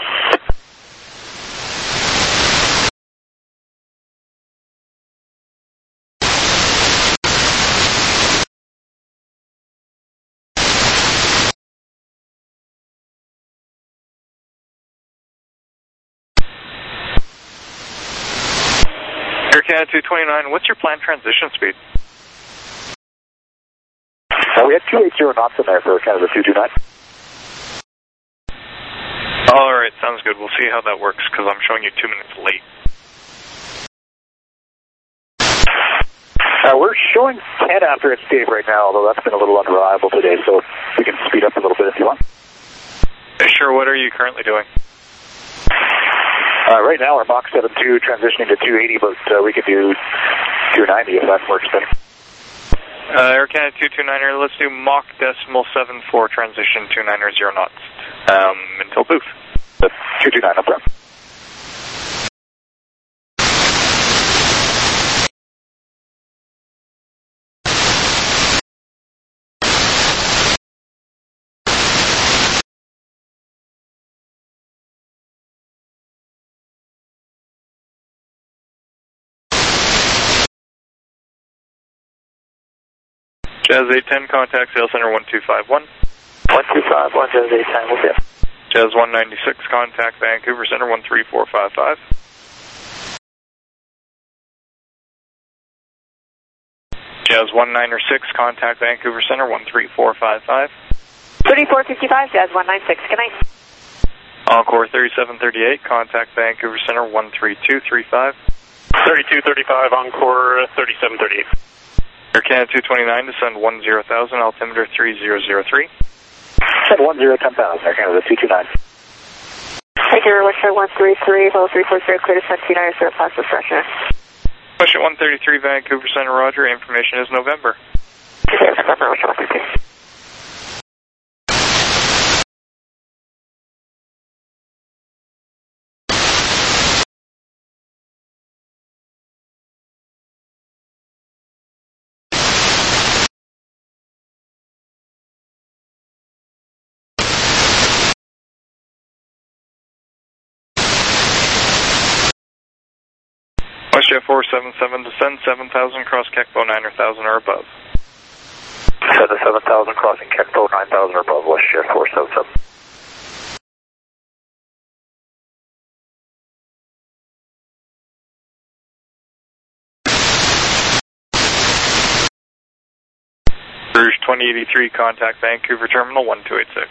Air Canada 229, what's your planned transition speed?
We had 280 knots in there for Canada 229.
Alright, sounds good. We'll see how that works, because I'm showing you 2 minutes late.
We're showing 10 after it's Dave right now, although that's been a little unreliable today, so we can speed up a little bit if you want.
Sure, what are you currently doing?
Right now we're Mach 72 transitioning to 280, but we could do 290 if that works better.
Air Canada 229, let's do Mach 0.74 transition 290 knots. Until booth.
229, no problem.
Jazz 810, contact Sales Center 1251.
1251, Jazz 810, we'll see.
Jazz 196, contact Vancouver Center 13455. Jazz 196, contact Vancouver Center 13455.
3455, Jazz 196, good night.
Encore 3738, contact Vancouver Center 13235.
3235, Encore 3738.
Air Canada 229 to send 10,000, altimeter 3003.
Send 10,000, Air Canada 229.
Thank you very much for 133, level 340, clear to send 290, pass the freshener.
Push at 133, Vancouver Center, Roger, information is November.
Okay, November, which 133.
WestJet 477 to send 7,000, cross Kekpo 9,000 or above.
Send 7,000 crossing Kekpo 9,000 or above, WestJet 477.
Rouge 2083, contact Vancouver Terminal 1286.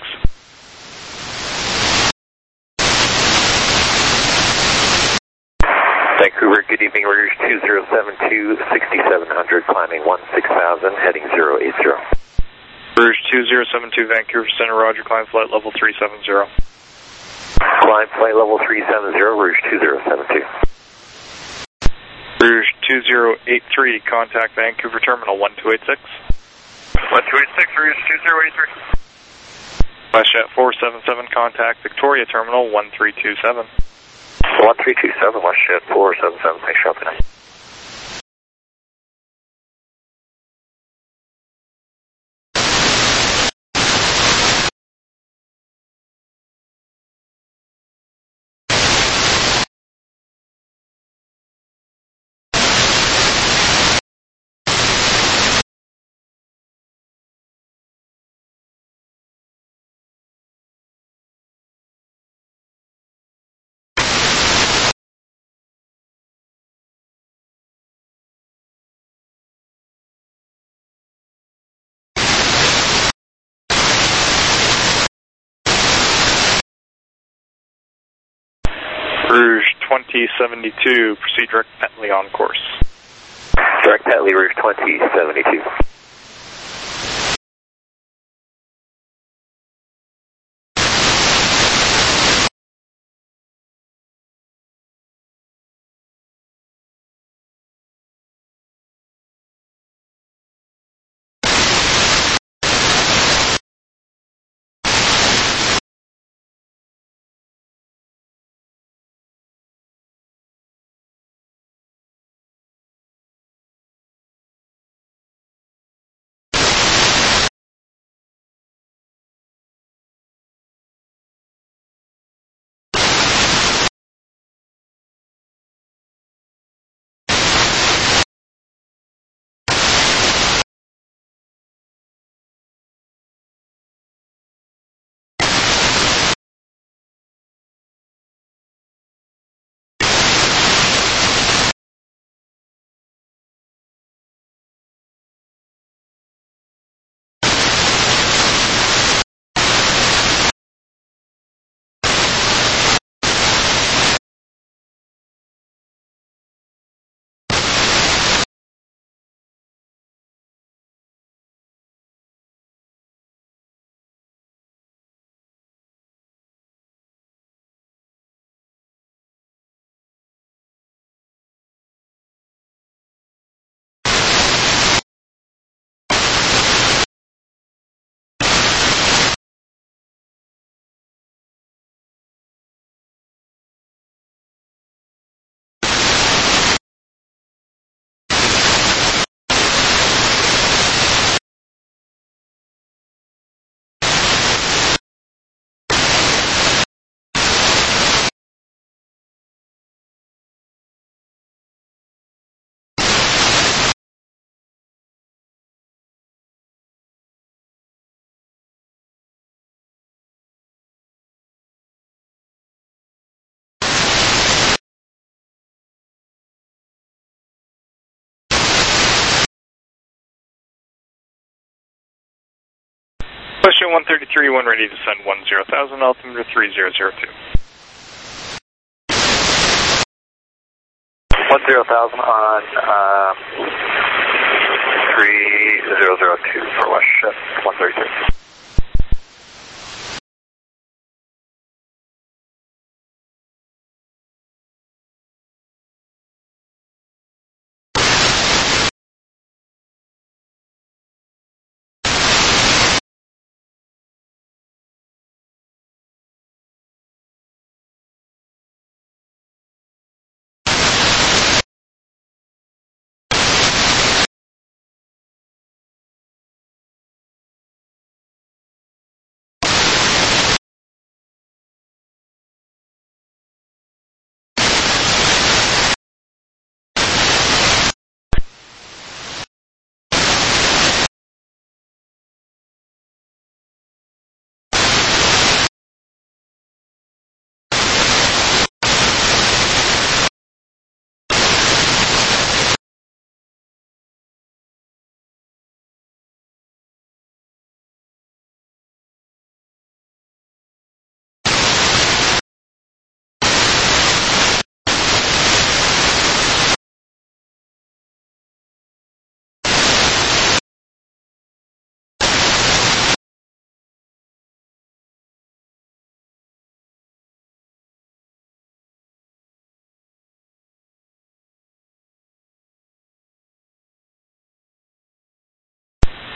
Vancouver, good evening, Rouge 2072, 6700, climbing 16,000, heading 080.
Rouge 2072, Vancouver Center, roger, climb flight level 370.
Climb flight level 370, Rouge 2072.
Rouge 2083, contact Vancouver Terminal 1286.
1286, Rouge 2083.
WestJet 477, contact Victoria Terminal 1327.
1327, WestJet 477, thanks for helping us.
Rouge 2072, proceed direct Petley on course.
Direct Petley, Rouge 2072.
Question 133, when ready to send 10,000, altimeter 3002.
10,000 on 3002 for WestJet 133.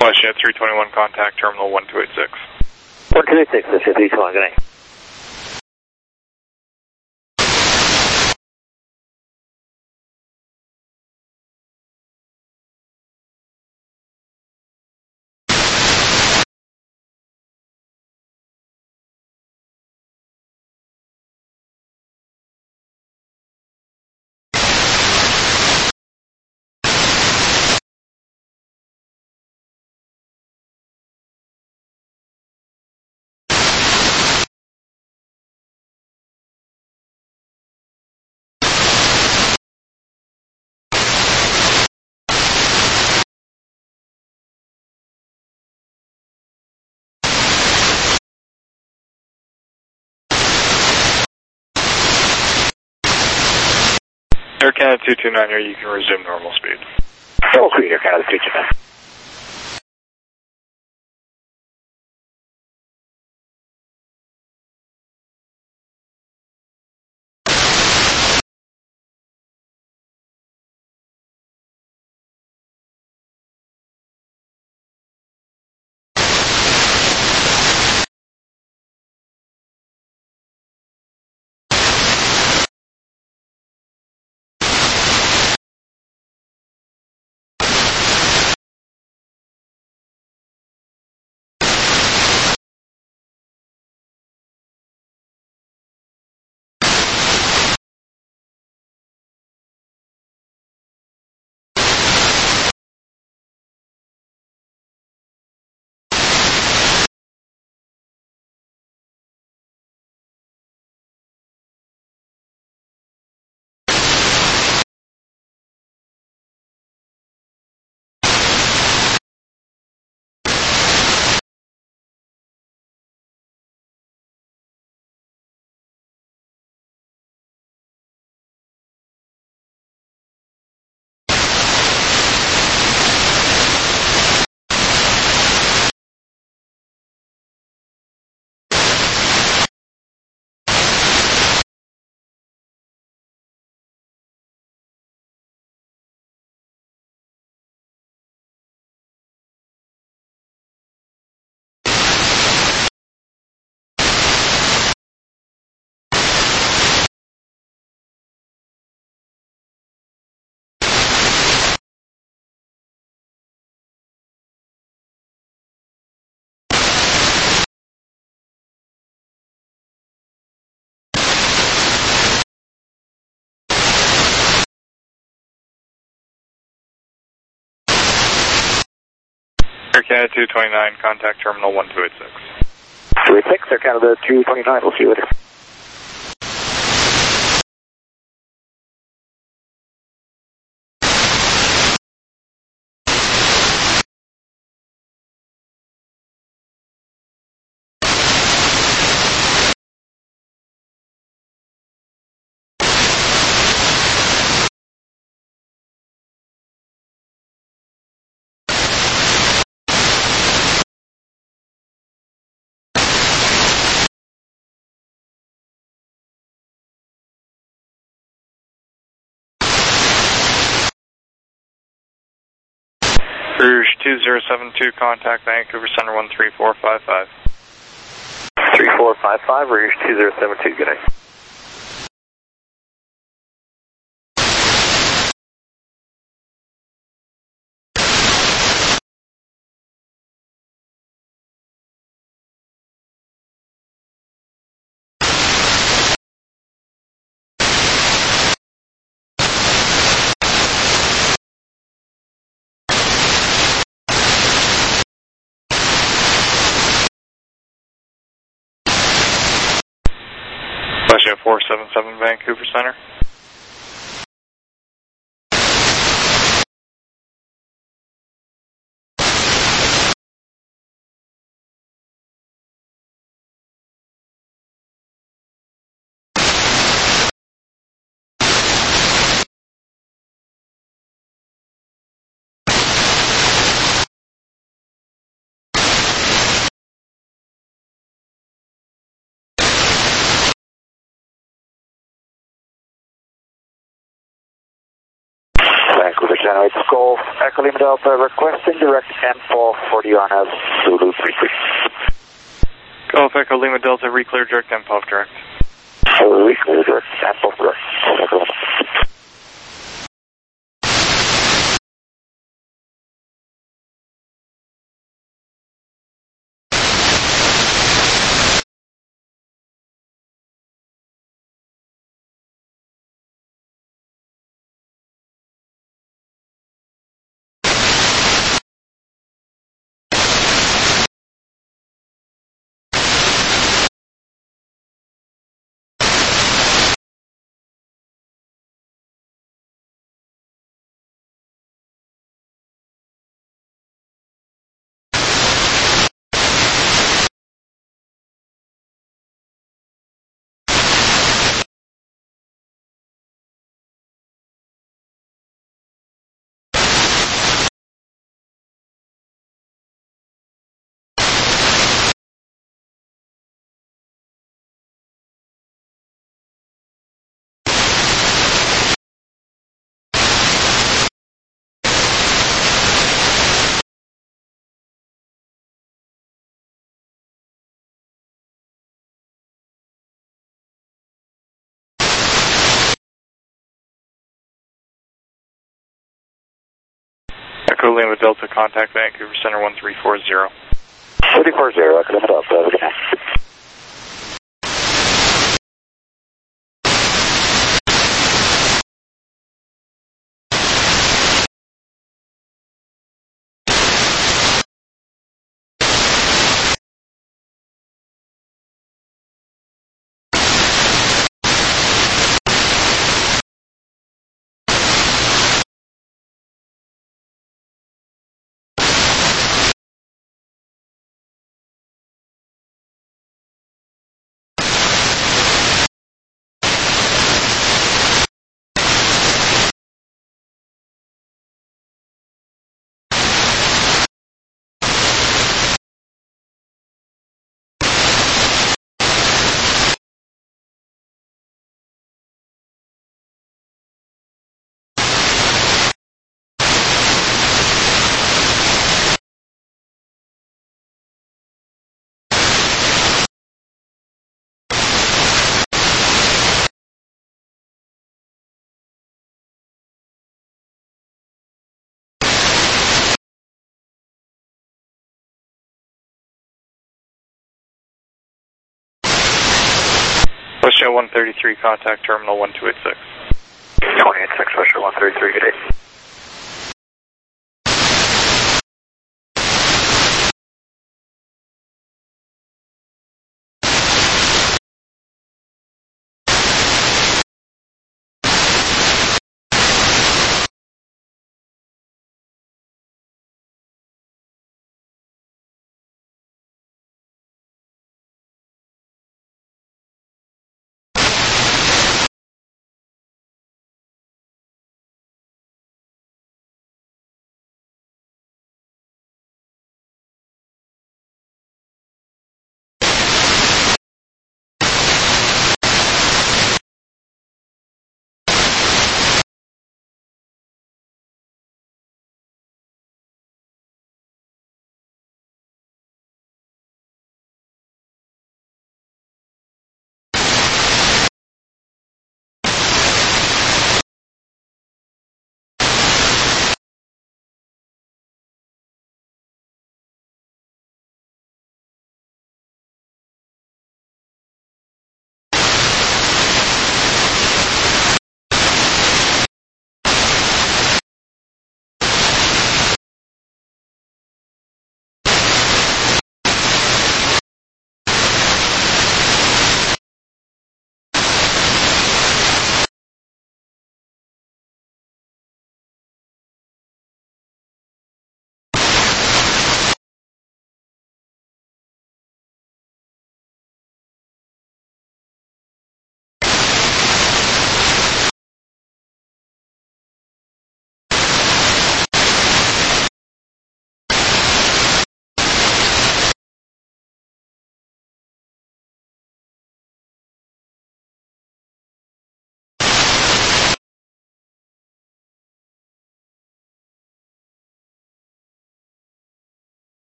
Flashing at 321, contact terminal 1286.
1286, this is 321, good night.
Air Canada 229 here, you can resume normal speed.
Normal speed, Air Canada 229.
Air Canada 229, contact terminal 1286.
286, Air Canada 229, we'll see you later.
Rouge 2072, contact Vancouver Center 13455.
3455, Rouge 2072, good night.
Flashing at 477 Vancouver Center.
Generate Golf, Echo Lima Delta, requesting direct MPOF for the Johannes Zulu 33.
Golf Echo Lima Delta, reclear direct MPOF direct.
Reclear direct MPOF direct.
Echo Lima Delta, contact Vancouver Center 1340.
340, Echo Lima Delta, have a good night.
West Show 133, contact Terminal 1286.
286, West Show 133, good day.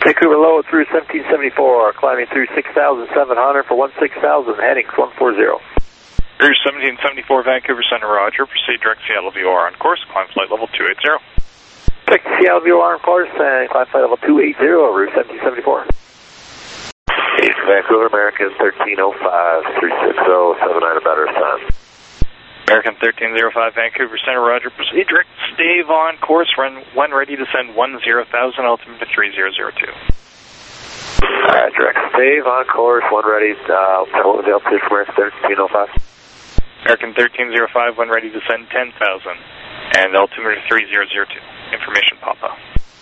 Vancouver low through 1774, climbing through 6,700 for 16,000, headings 140.
Rouge 1774, Vancouver Center, roger. Proceed direct Seattle VOR on course, climb flight level 280.
Direct Seattle VOR on course, and climb flight level 280, Rouge 1774.
East Vancouver, American 1305, 360, 79 about our time.
American 1305, Vancouver Center, roger. Proceed direct Stave on course, when ready to send 10,000, altimeter 3002.
Alright, direct Stave on course, when ready, what was the altitude for American 1305?
American 1305, when ready to send 10,000, and altimeter 3002. Information Papa.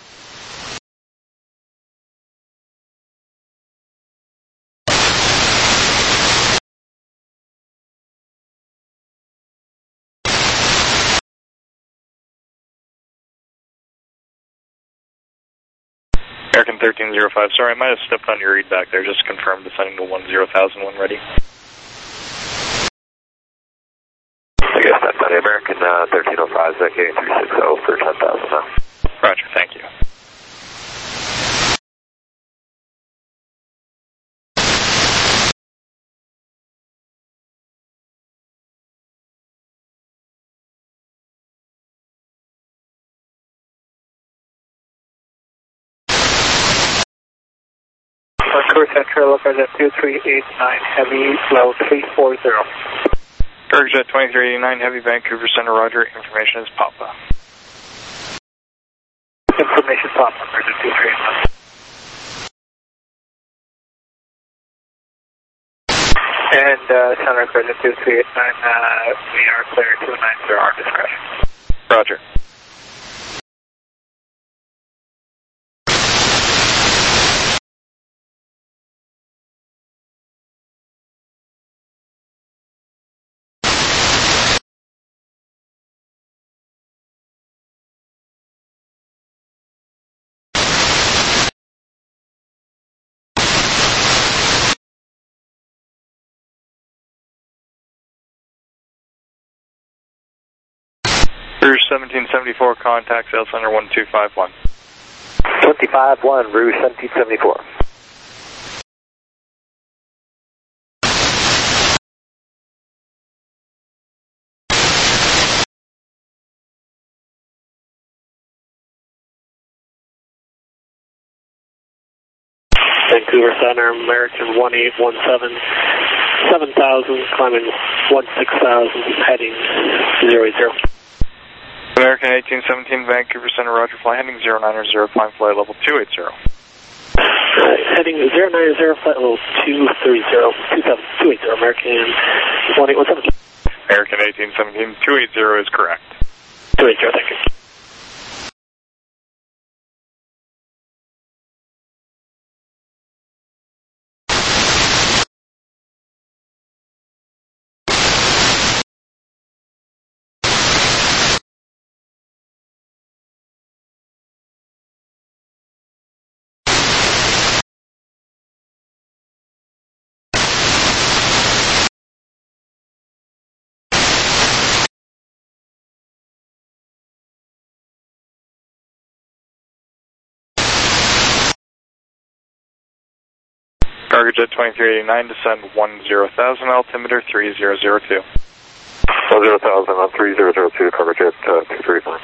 American 1305, sorry, I might have stepped on your read back there. Just confirmed descending to 10,000 when ready.
I guess that's not American 1305, Zach 360 for 10,000 now.
Roger, thank you.
Vancouver Central, look at 2389, heavy, low 340.
Jet 2389, heavy, Vancouver Center, roger. Information is Papa.
Information Papa, Virgin 2389. And Center Virgin 2389, we are clear 290, our discretion.
Roger. Rouge 1774, contact Sales Center 1251.
25-1, Rouge 1774. Vancouver Center, American 1817, 7,000, climbing 16,000, heading 00.
American 1817, Vancouver Center, roger. Fly heading 090, climb flight level 280.
Heading 090, flight level 280, American 1817.
American 1817, 280 is correct.
280, thank you.
Jet 2389, descend 10,000, altimeter 3002.
10,000 on 3002, Jet 239.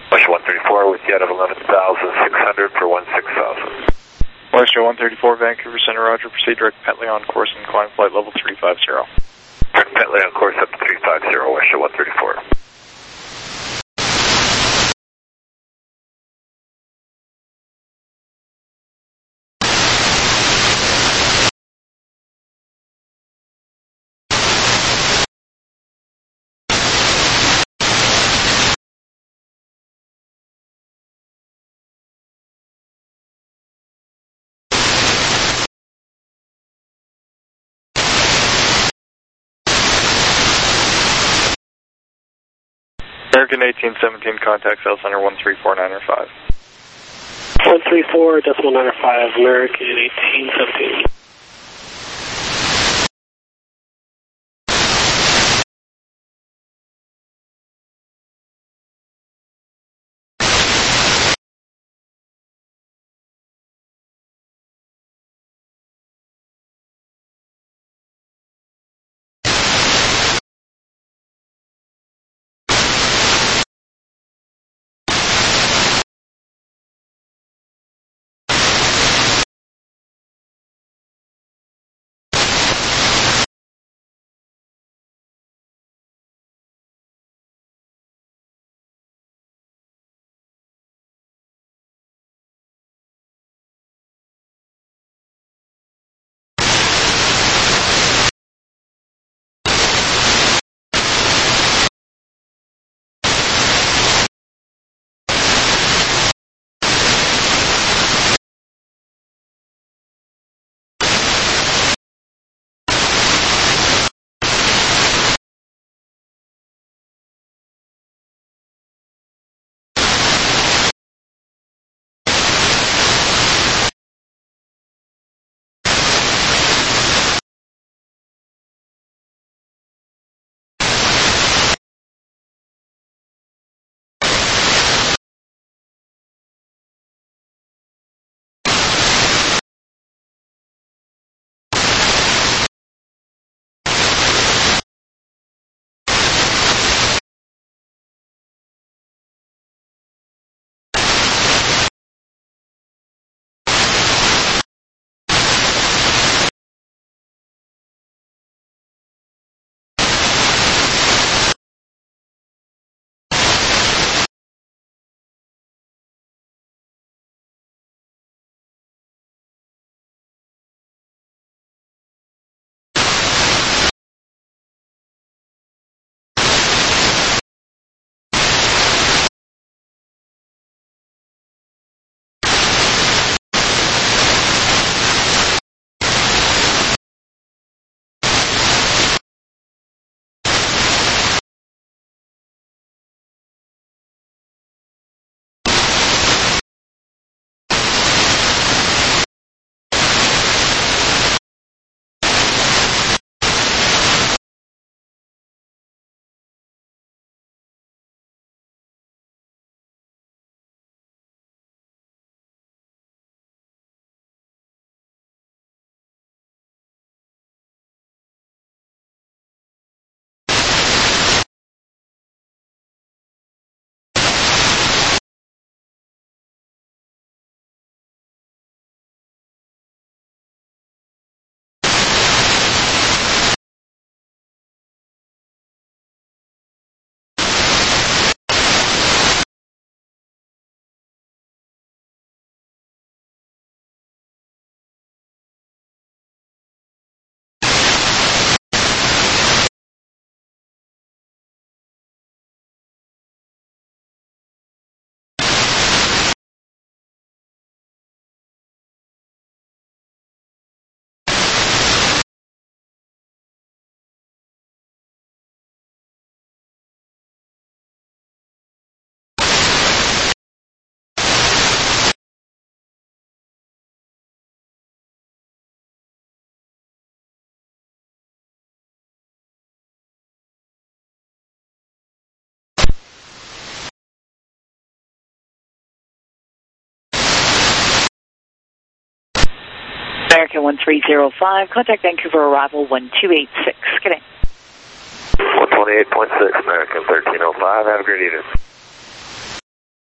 Westshore 134 with jet of 11,600 for 16,000.
Westshore 134, Vancouver Center, roger. Proceed direct Petley on course and climb flight level 350.
Direct Petley on course up to 350, Westshore 134.
American 1817, contact Cell Center 134.905.
134.905, American 1817.
American 1305, contact Vancouver arrival 1286. Good day.
128.6, American 1305. Have a great evening.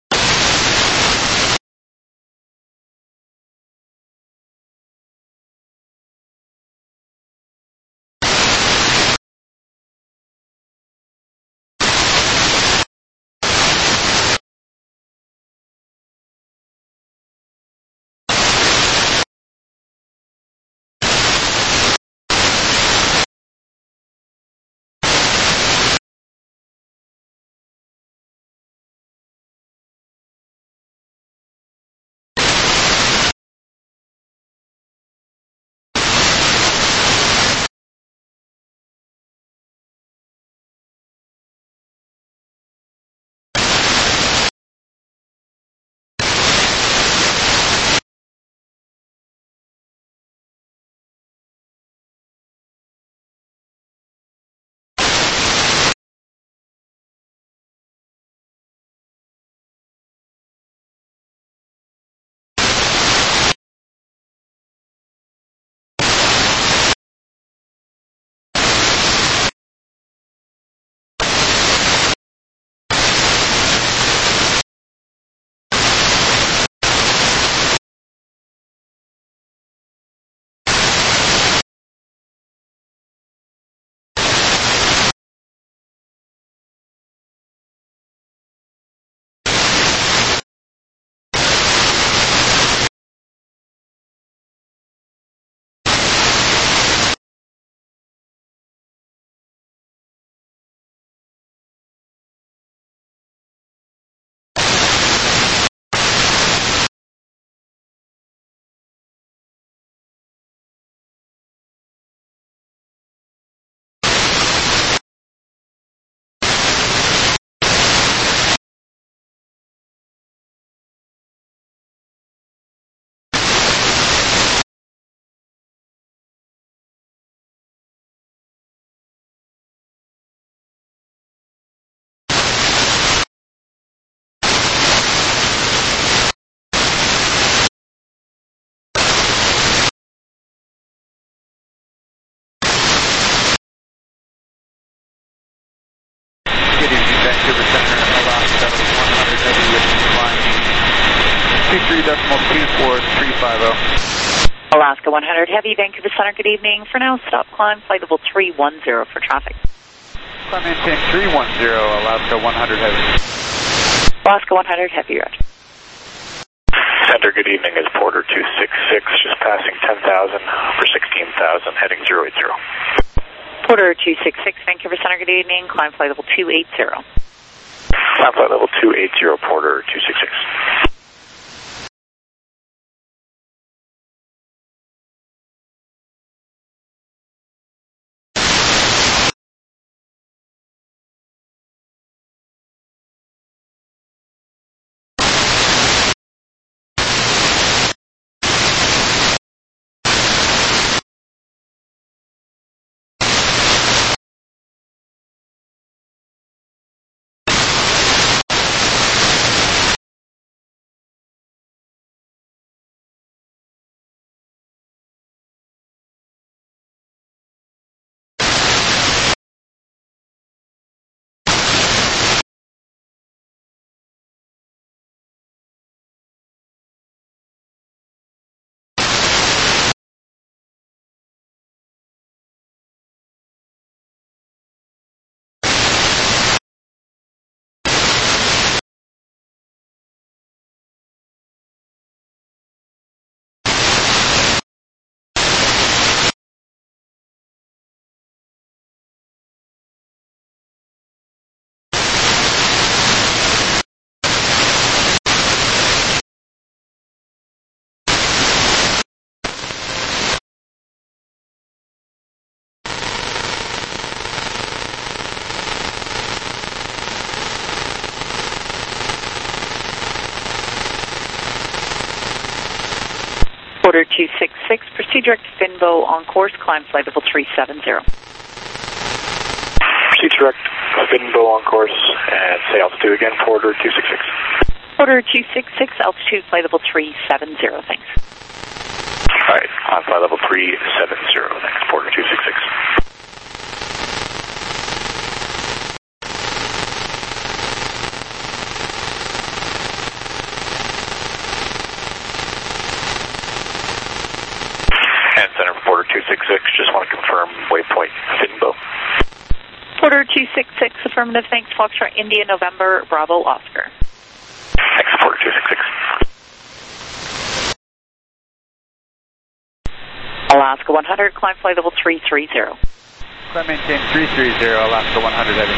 Vancouver Center, Alaska 100 heavy with climb 23.24350.
Alaska 100 heavy, Vancouver Center, good evening. For now, stop climb, flight level 310 for traffic.
Climb maintain 310, Alaska 100 heavy.
Alaska 100 heavy, roger.
Center, good evening. It's Porter 266, just passing 10,000 for 16,000, heading 080.
Porter 266, Vancouver Center, good evening. Climb flight level 280.
Climb flight level 280, Porter 266.
Porter 266, proceed direct to Finbo on course, climb flight level 370.
Proceed direct Finbo on course, and say altitude again, Porter 266.
Porter 266, altitude flight level 370, thanks.
Alright, on flight level 370, thanks, Porter 266. Center Porter 266, just want to confirm waypoint Finbo.
Porter 266, affirmative, thanks, Foxtrot India, November, Bravo, Oscar.
Thanks, Porter 266.
Alaska 100, climb flight level 330.
Climb maintain 330, Alaska 100 heavy.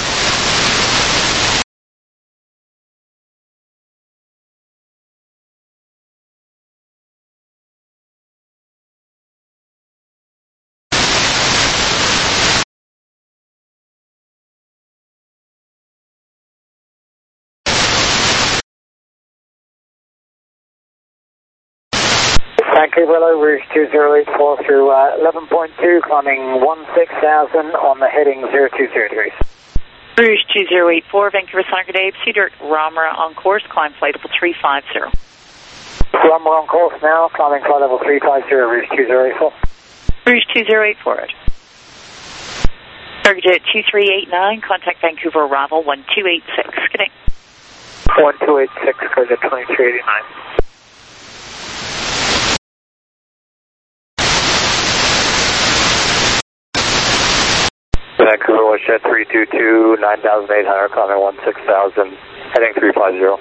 Vancouver low, Rouge 2084 through 11.2, climbing 16,000 on the heading 020 degrees.
Rouge 2084, Vancouver Center, good day, proceed direct Ramra on course, climb flight level 350.
Ramra on course now, climbing flight level 350, Rouge 2084.
Rouge 2084, roger. Target jet 2389, contact Vancouver arrival 1286, good day.
1286, target 2389. Vancouver, Westjet 322, 9,800, climbing 16,000, heading 350.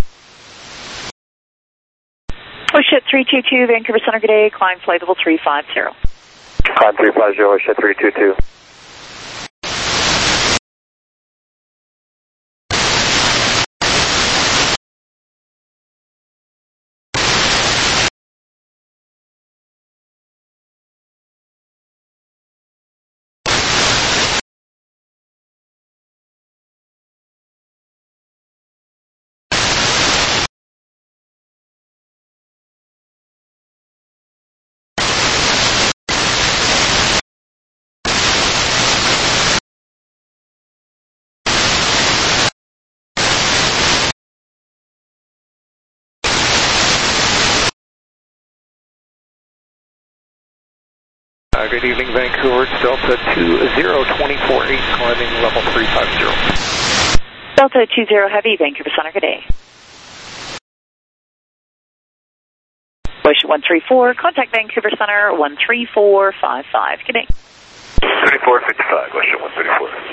Westjet 322, Vancouver Center, good day, climb flight level 350.
Climb 350, Westjet 322.
Good evening, Vancouver. It's Delta 20248, climbing level 350.
Delta 20 Heavy, Vancouver Center, good day. Bush 134, contact Vancouver Center 13455, good day.
3455, Bush 134.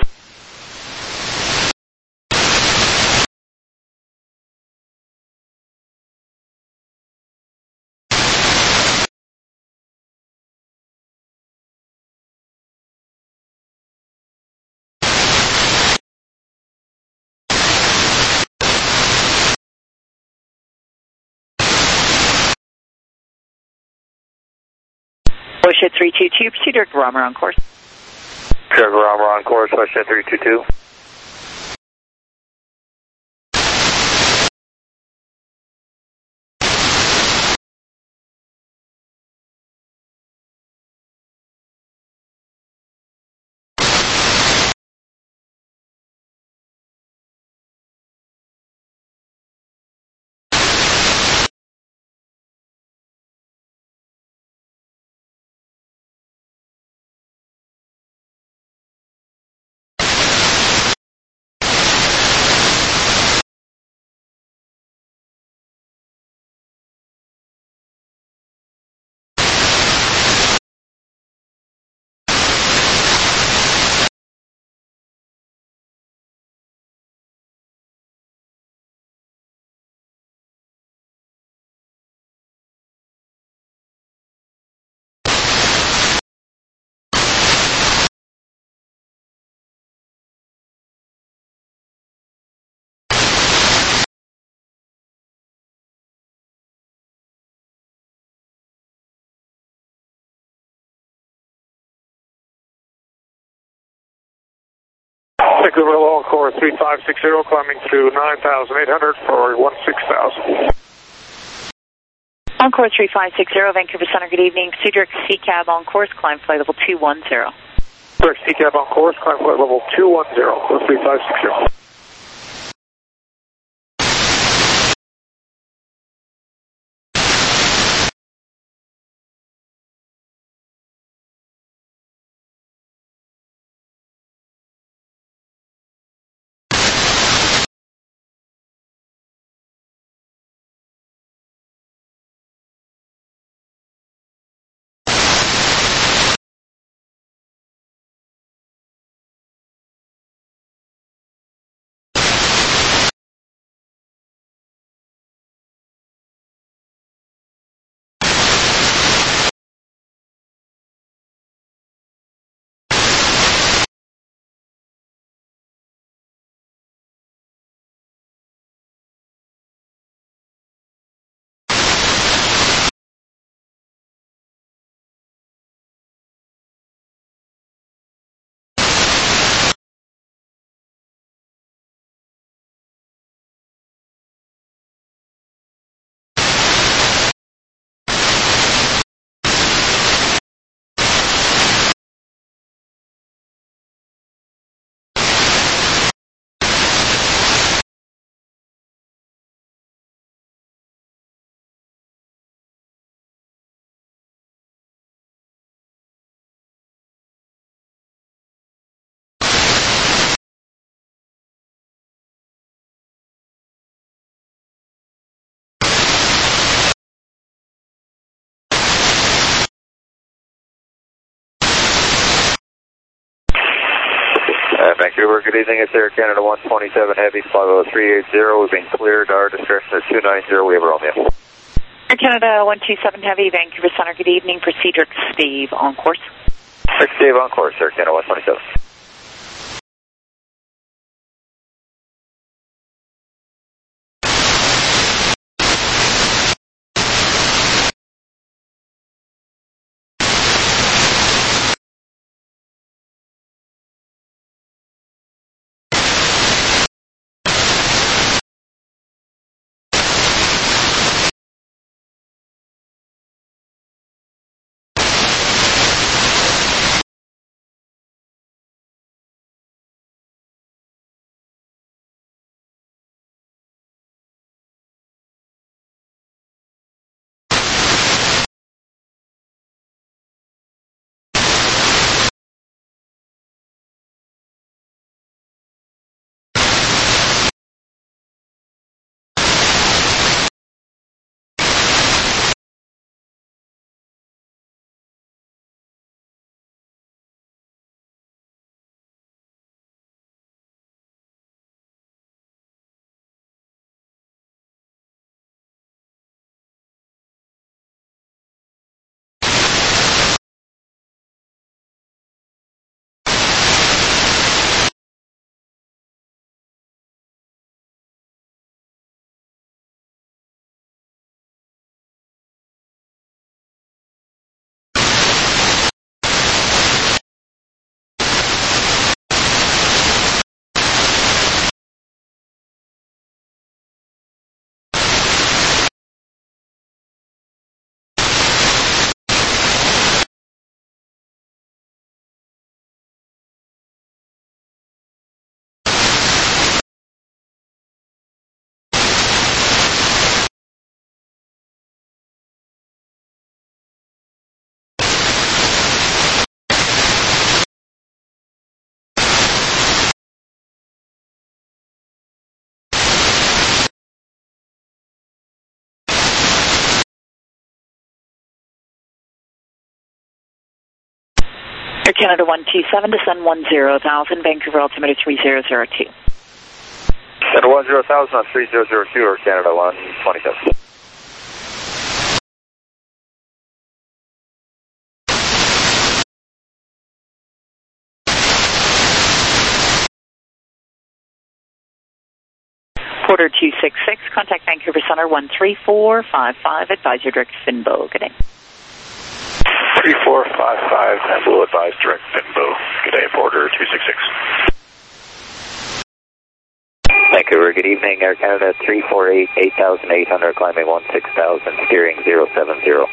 Bush at 322, proceed direct Rommer on course.
Direct Rommer on course, Bush at 322.
Vancouver long course 3560, climbing through 9,800 for 16,000.
On course 3560, Vancouver Center, good evening. Cedric C-Cab on course, climb flight level 210.
Cedric C-Cab on course, climb flight level 210, course 3560.
Vancouver, good evening. It's Air Canada 127 Heavy, flight level 380. We've been cleared. Our discretion is 290. We have Romeo.
Air Canada 127 Heavy, Vancouver Center, good evening. For Cedric Steve on course.
Cedric Steve on course, Air Canada 127.
Air Canada 127, descend 10,000, Vancouver altimeter 3002.
Canada 10,000 on 3002, Air Canada 127.
Porter 266, contact Vancouver Center 13455, advise your direct Finbo. Good day.
3455, and we'll advise direct Finbo. Good day, Porter 266.
Vancouver, good evening. Air Canada 348, 8,800, climbing 16,000, steering 070.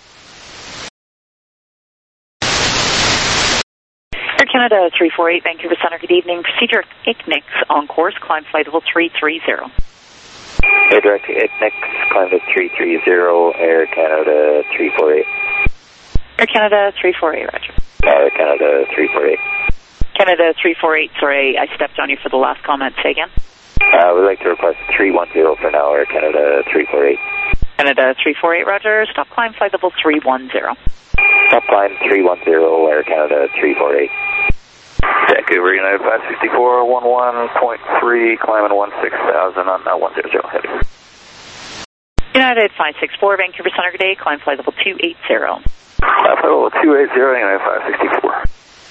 Air Canada 348, Vancouver Center, good evening. Procedure ICNIX on course, climb flight level 330.
Air direct ICNIX, climb to 330, Air Canada 348.
Air Canada 348, roger.
Air Canada 348.
Canada 348, sorry, I stepped on you for the last comment. Say again.
We'd like to request 310 for now, Air Canada 348.
Canada 348, roger. Stop climb flight level 310.
Stop climb 310, Air Canada 348.
Vancouver, United 564, 11.3, climbing 16,000 on 100, heavy.
United 564, Vancouver Center, good day, climb flight level 280.
Flight level 280, United 564.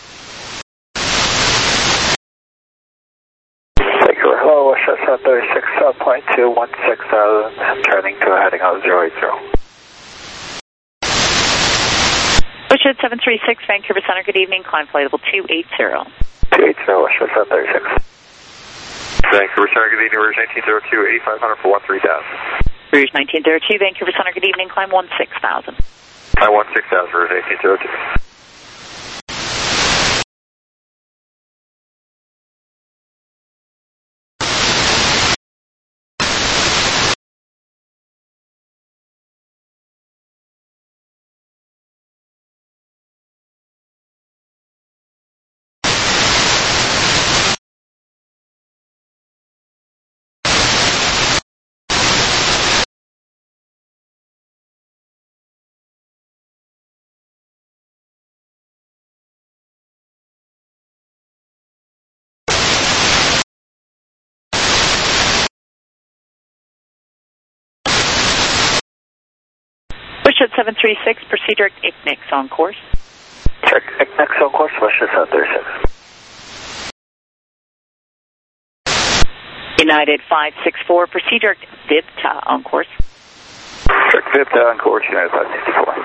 Vancouver, hello, Westchester 36.2, 16,000, turning to a heading of 080.
Westchester 736, Vancouver Center, good evening, climb flight level 280.
280, Westchester 36. Vancouver Center, good evening, Rouge 1902, 8,500 for 13,000.
Rouge 1902, Vancouver Center, good evening, climb 16,000.
Climb 16,000, Rouge 1902.
Westchester 736, proceed direct ICNIX on course.
Check ICNIX on course, Westchester 736.
United 564, proceed direct VIBTA on course.
Check VIBTA on course, United 564.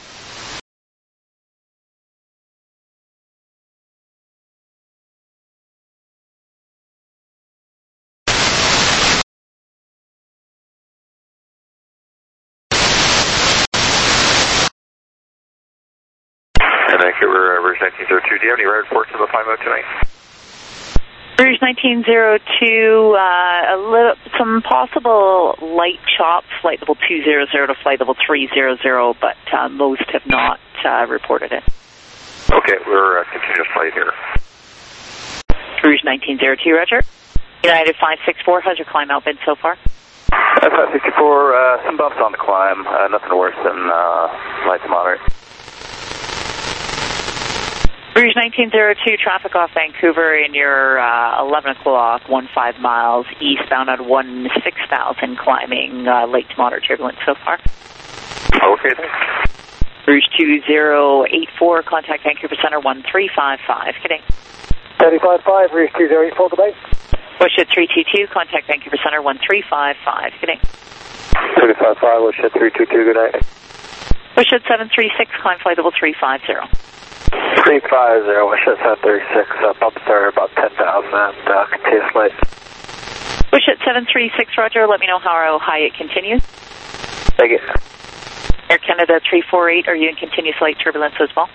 Vancouver, Rouge 1902. Do you have any ride reports of the flight mode tonight?
Rouge 1902, some possible light chops, flight level 200 to flight level 300, but most have not reported it.
Okay, we're continuous flight here.
Rouge 1902, roger. United 564, how's your climb out been so far?
564, some bumps on the climb, nothing worse than light to moderate.
Rouge 1902, traffic off Vancouver in your 11 o'clock, 15 miles eastbound at 16,000, climbing late to moderate turbulence so far.
Okay, thanks.
Rouge 2084, contact Vancouver Center 1355. Good day.
35.5, Rouge 2084, good day.
Westchester 322, contact Vancouver Center 1355. Good day.
35.5, Westchester 322, good day.
Westchester 736, climb flight level 350.
350, Westchester 736, bumps are about 10,000 and continuous flight.
Westchester 736, roger, let me know how high it continues.
Thank you.
Air Canada 348, are you in continuous light turbulence as well?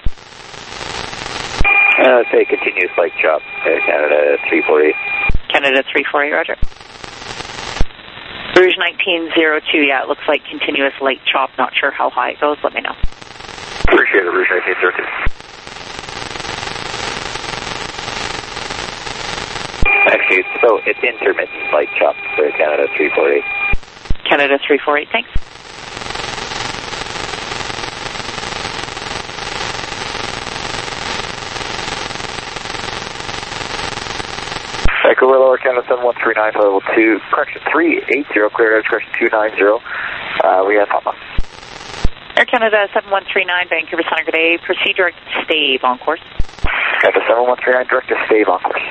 Say continuous light chop, Air Canada 348.
Canada 348, roger. Rouge 1902, yeah, it looks like continuous light chop, not sure how high it goes, let me know.
Appreciate it, Rouge 1902.
Actually, so it's intermittent light chop for Canada 348.
Canada 348, thanks.
Vancouver, lower Canada 7139, level 2, correction 380, clear air, correction 290. We have Papa.
Air Canada 7139, Vancouver Center, good day. Proceed direct to Stave on course.
Canada 7139, direct to Stave on course.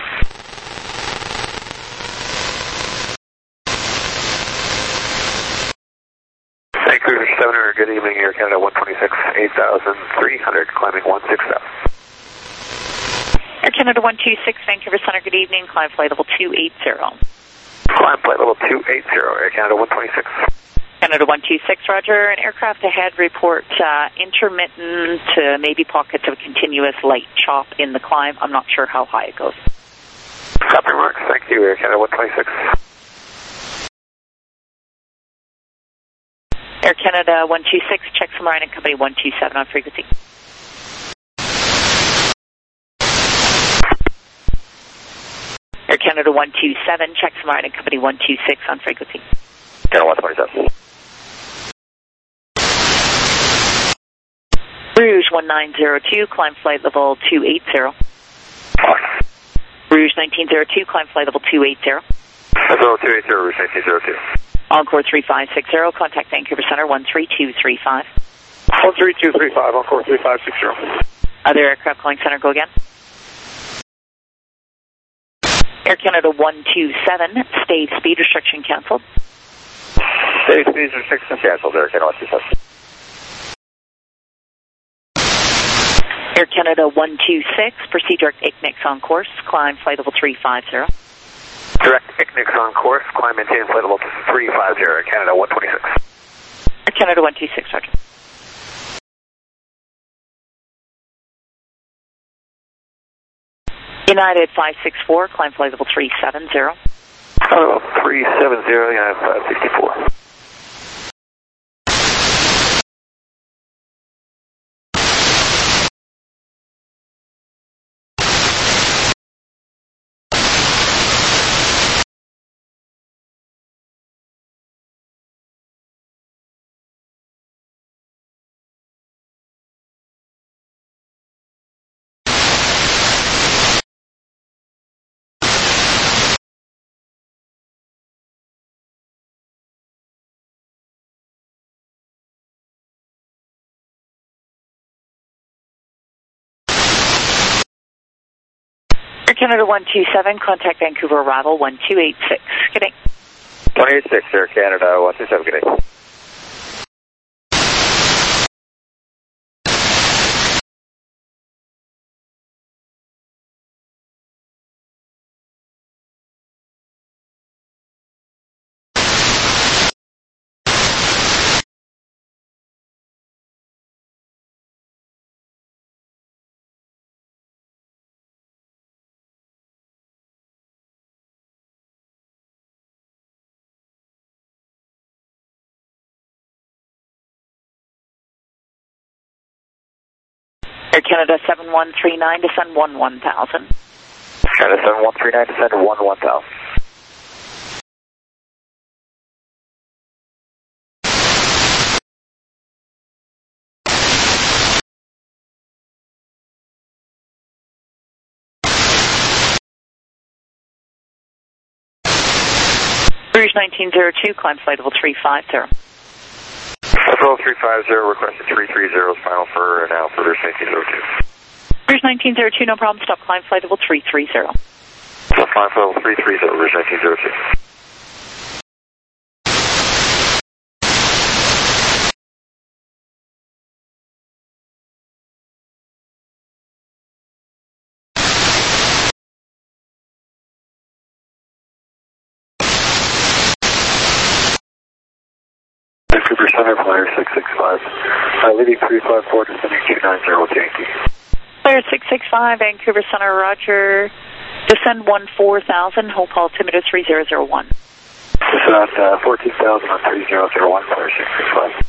Vancouver 700, good evening, Air Canada 126, 8,300, climbing 16,000.
Air Canada 126, Vancouver Center, good evening, climb flight level 280.
Climb flight level 280, Air Canada 126.
Canada 126, roger. An aircraft ahead report intermittent to maybe pockets of continuous light chop in the climb. I'm not sure how high it goes.
Copy remarks, thank you, Air Canada 126.
Air Canada 126, check from Ryanair Company 127 on frequency. Air Canada 127, check from Ryanair Company 126 on frequency.
Canada 127.
Rouge 1902, climb flight level 280. Rouge 1902, climb flight level 280.
Level 280, Rouge 1902.
Encore 3560, contact Vancouver Center 13235.
13235, Encore 3560.
Other aircraft calling center, go again. Air Canada 127, Stave speed restriction cancelled.
Stave speed restriction cancelled, Air Canada 127.
Air Canada 126, proceed direct ICNIX on course, climb flight level 350.
Direct ICNIX on course, climb maintain flight level 350, Air Canada 126.
Air Canada 126, roger. United 564, climb flight level 370.
370, United 564.
Air Canada 127, contact Vancouver arrival 1286. Good day.
186, Air Canada 127, good day.
Air Canada 7139, descend 1000.
Canada 7139, descend 1000.
Rouge 1902, climb flight level 350.
Level 350, requested 330 is final for now for Rouge 1902.
Rouge 1902, no problem, stop climb flight level 330.
So climb flight level 330, Rouge 1902.
Vancouver Center, Flyer 665. Leading 354, descending 290 with Yankee.
Flyer 665, Vancouver Center, roger. Descend 14,000, hold altimeter 3001.
Descend 14,000 on 3001, Flyer 665.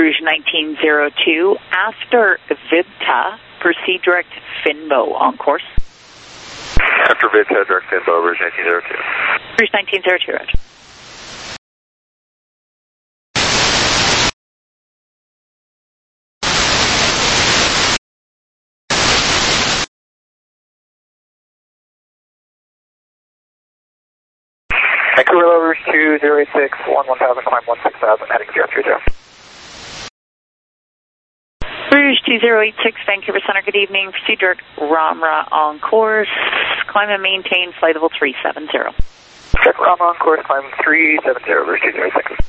Rouge 1902, after Vidta, proceed direct Finbo on course.
After Vidta, direct Finbo, Rouge 1902.
Rouge 1902, Roger.
Vancouver Rouge 2086, 1000, climb 16,000, heading 030.
Rouge 2086, Vancouver Center, good evening. Proceed direct Ramra on course. Climb and maintain flight level 370.
Check Ramra on course, climb 370, Rouge 2086.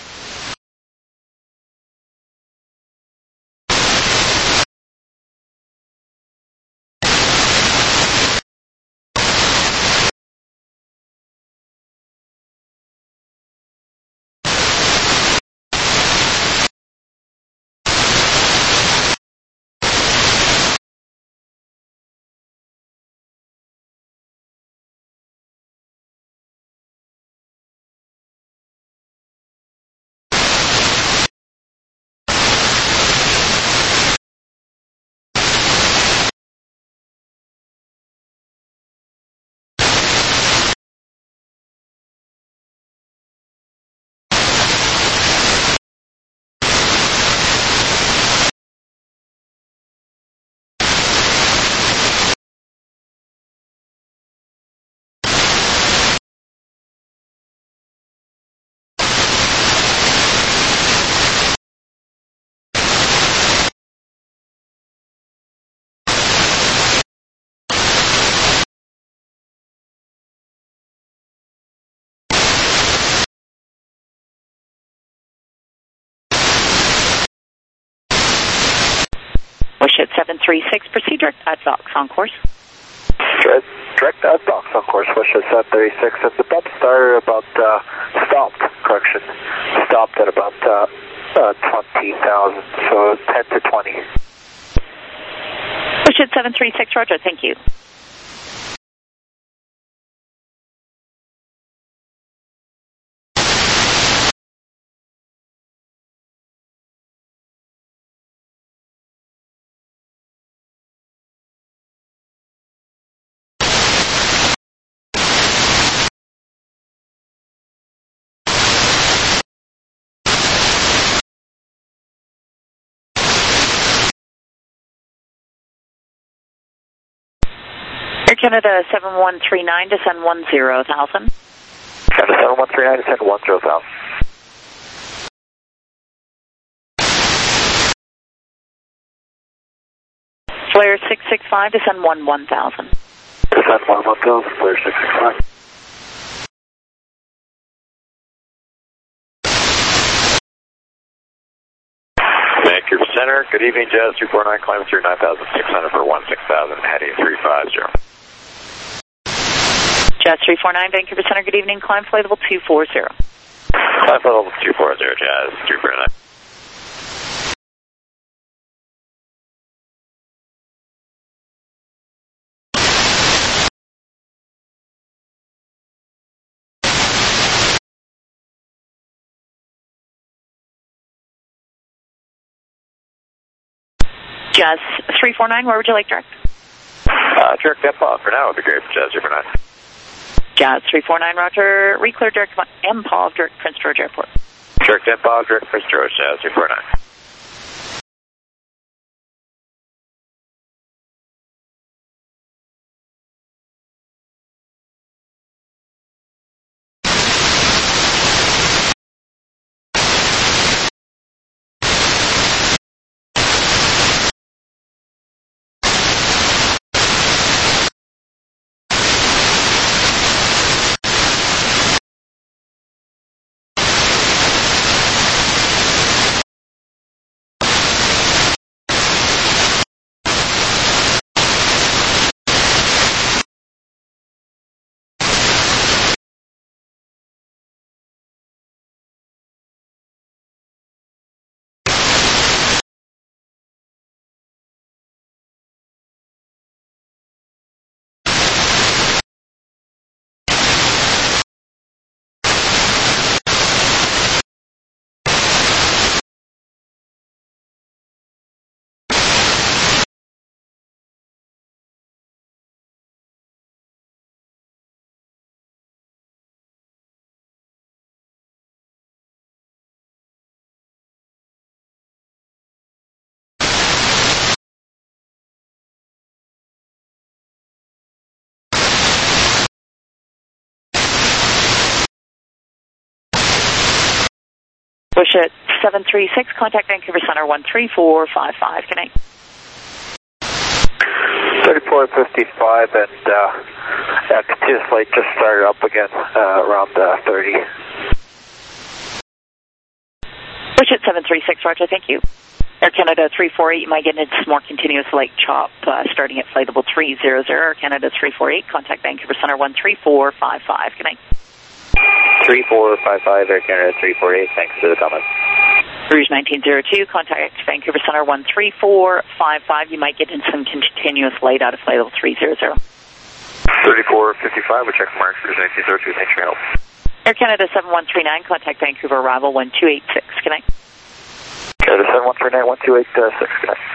Wishes 736, proceed direct at Docks on course.
Direct at Docks on course, Wishes 736, and the bump started about, stopped at about 20,000, so 10 to 20.
Wishes 736, Roger, thank you. Air Canada 7139, descend 10,000.
Canada 7139, descend 10,000.
Flare 665, descend 11,000.
Descend 11,000, Flare 665.
Vancouver Center, good evening, Jazz 349, climb through 9,600 for 16,000, heading 350.
Jazz 349, Vancouver Center, good evening. Climb flight level 240.
Climb flight level 240, Jazz 349.
Jazz 349, where would you like direct?
Direct MPOV for now would be great for Jazz 349.
Jazz 349, Roger. Reclear direct MPOV, direct Prince George Airport.
Direct MPOV, direct Prince George, Jazz 349.
Push it 736, contact Vancouver Center 13455, good night.
3455 and continuous flight just started up again around 30.
Push it 736, roger, thank you. Air Canada 348, you might get into some more continuous light chop starting at flight level 300. Air Canada 348, contact Vancouver Center 13455, good night.
3455, Air Canada 348, thanks for the comment.
Rouge 1902, contact Vancouver Center 13455. You might get in some continuous light out of flight level 300.
3455, we check marks, Rouge 1902, thanks for your help.
Air Canada 7139, contact Vancouver arrival 1286, good night.
Canada 7139, 1286, good night.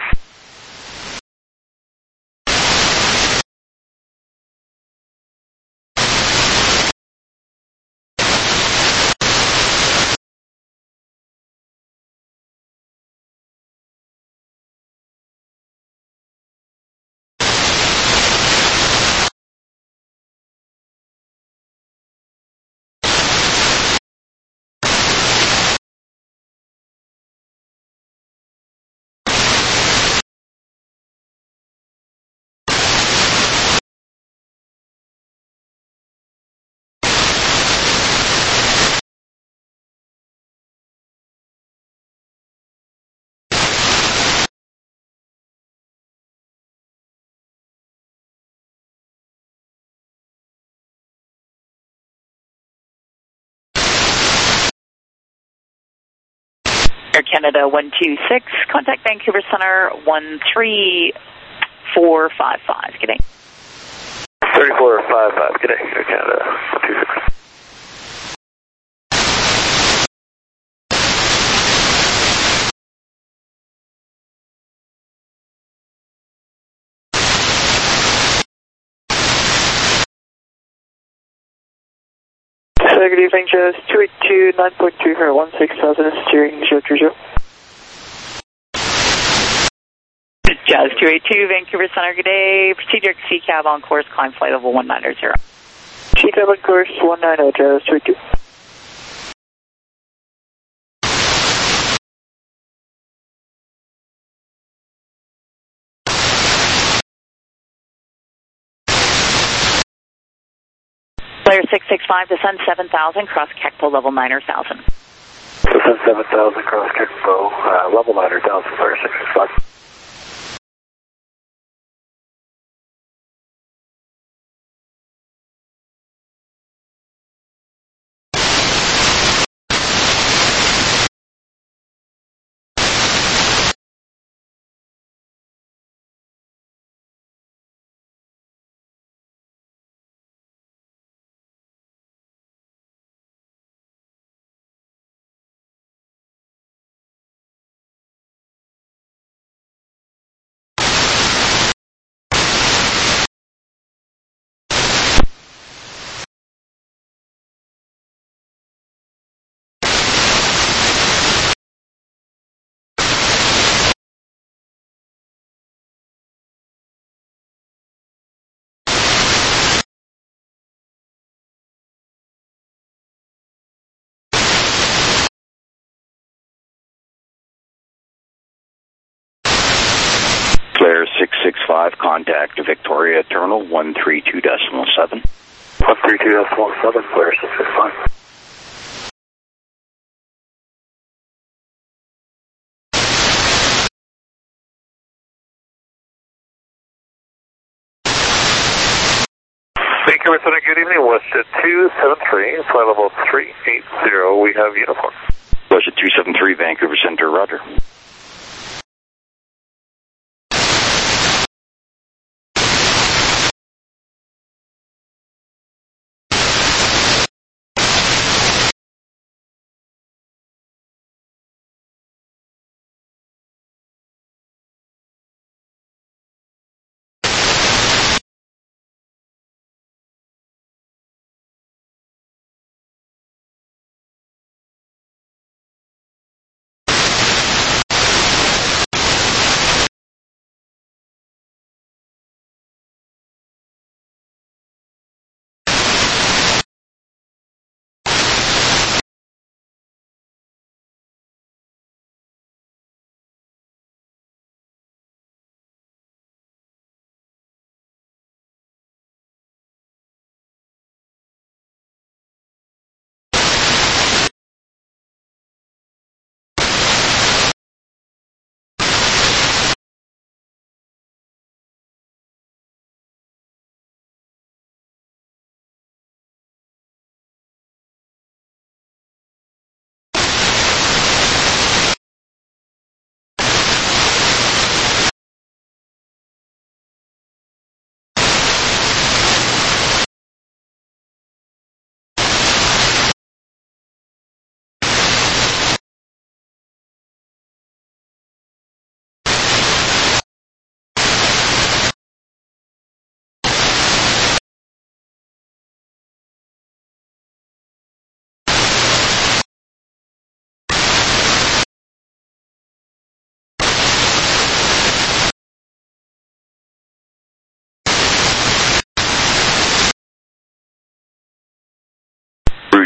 Air Canada 126, contact Vancouver Center 13455, good day.
3455, good day, Air Canada 126.
Good evening, Jazz 282, 9.2 for 16,000, steering 030.
Jazz 282, Vancouver Center, good day. Proceed your CCAB on course, climb flight level 190.
CCAB on course 190, Jazz 282.
Player 665, descend 7,000, cross Kekpo level 9,000.
Descend 7,000, cross Kekpo, level 9,000, player 665.
Player 665, contact Victoria Terminal 132.7.
132.7, player 665. Vancouver Center, good evening. WestJet 273, flight level 380. We have uniform.
WestJet 273, Vancouver Center, roger.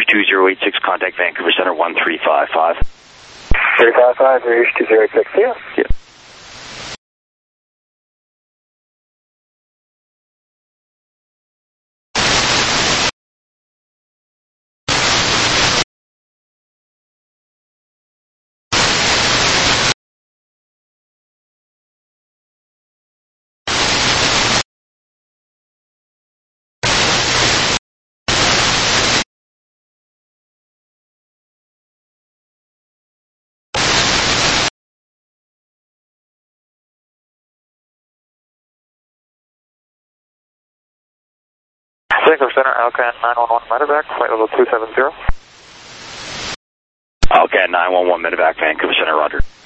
2086, contact Vancouver Center 1355.
355, Rouge 2086, yeah.
Yeah.
Vancouver Center, Alcan 911 medevac, flight level 270.
Alcan 911 medevac, Vancouver Center, roger.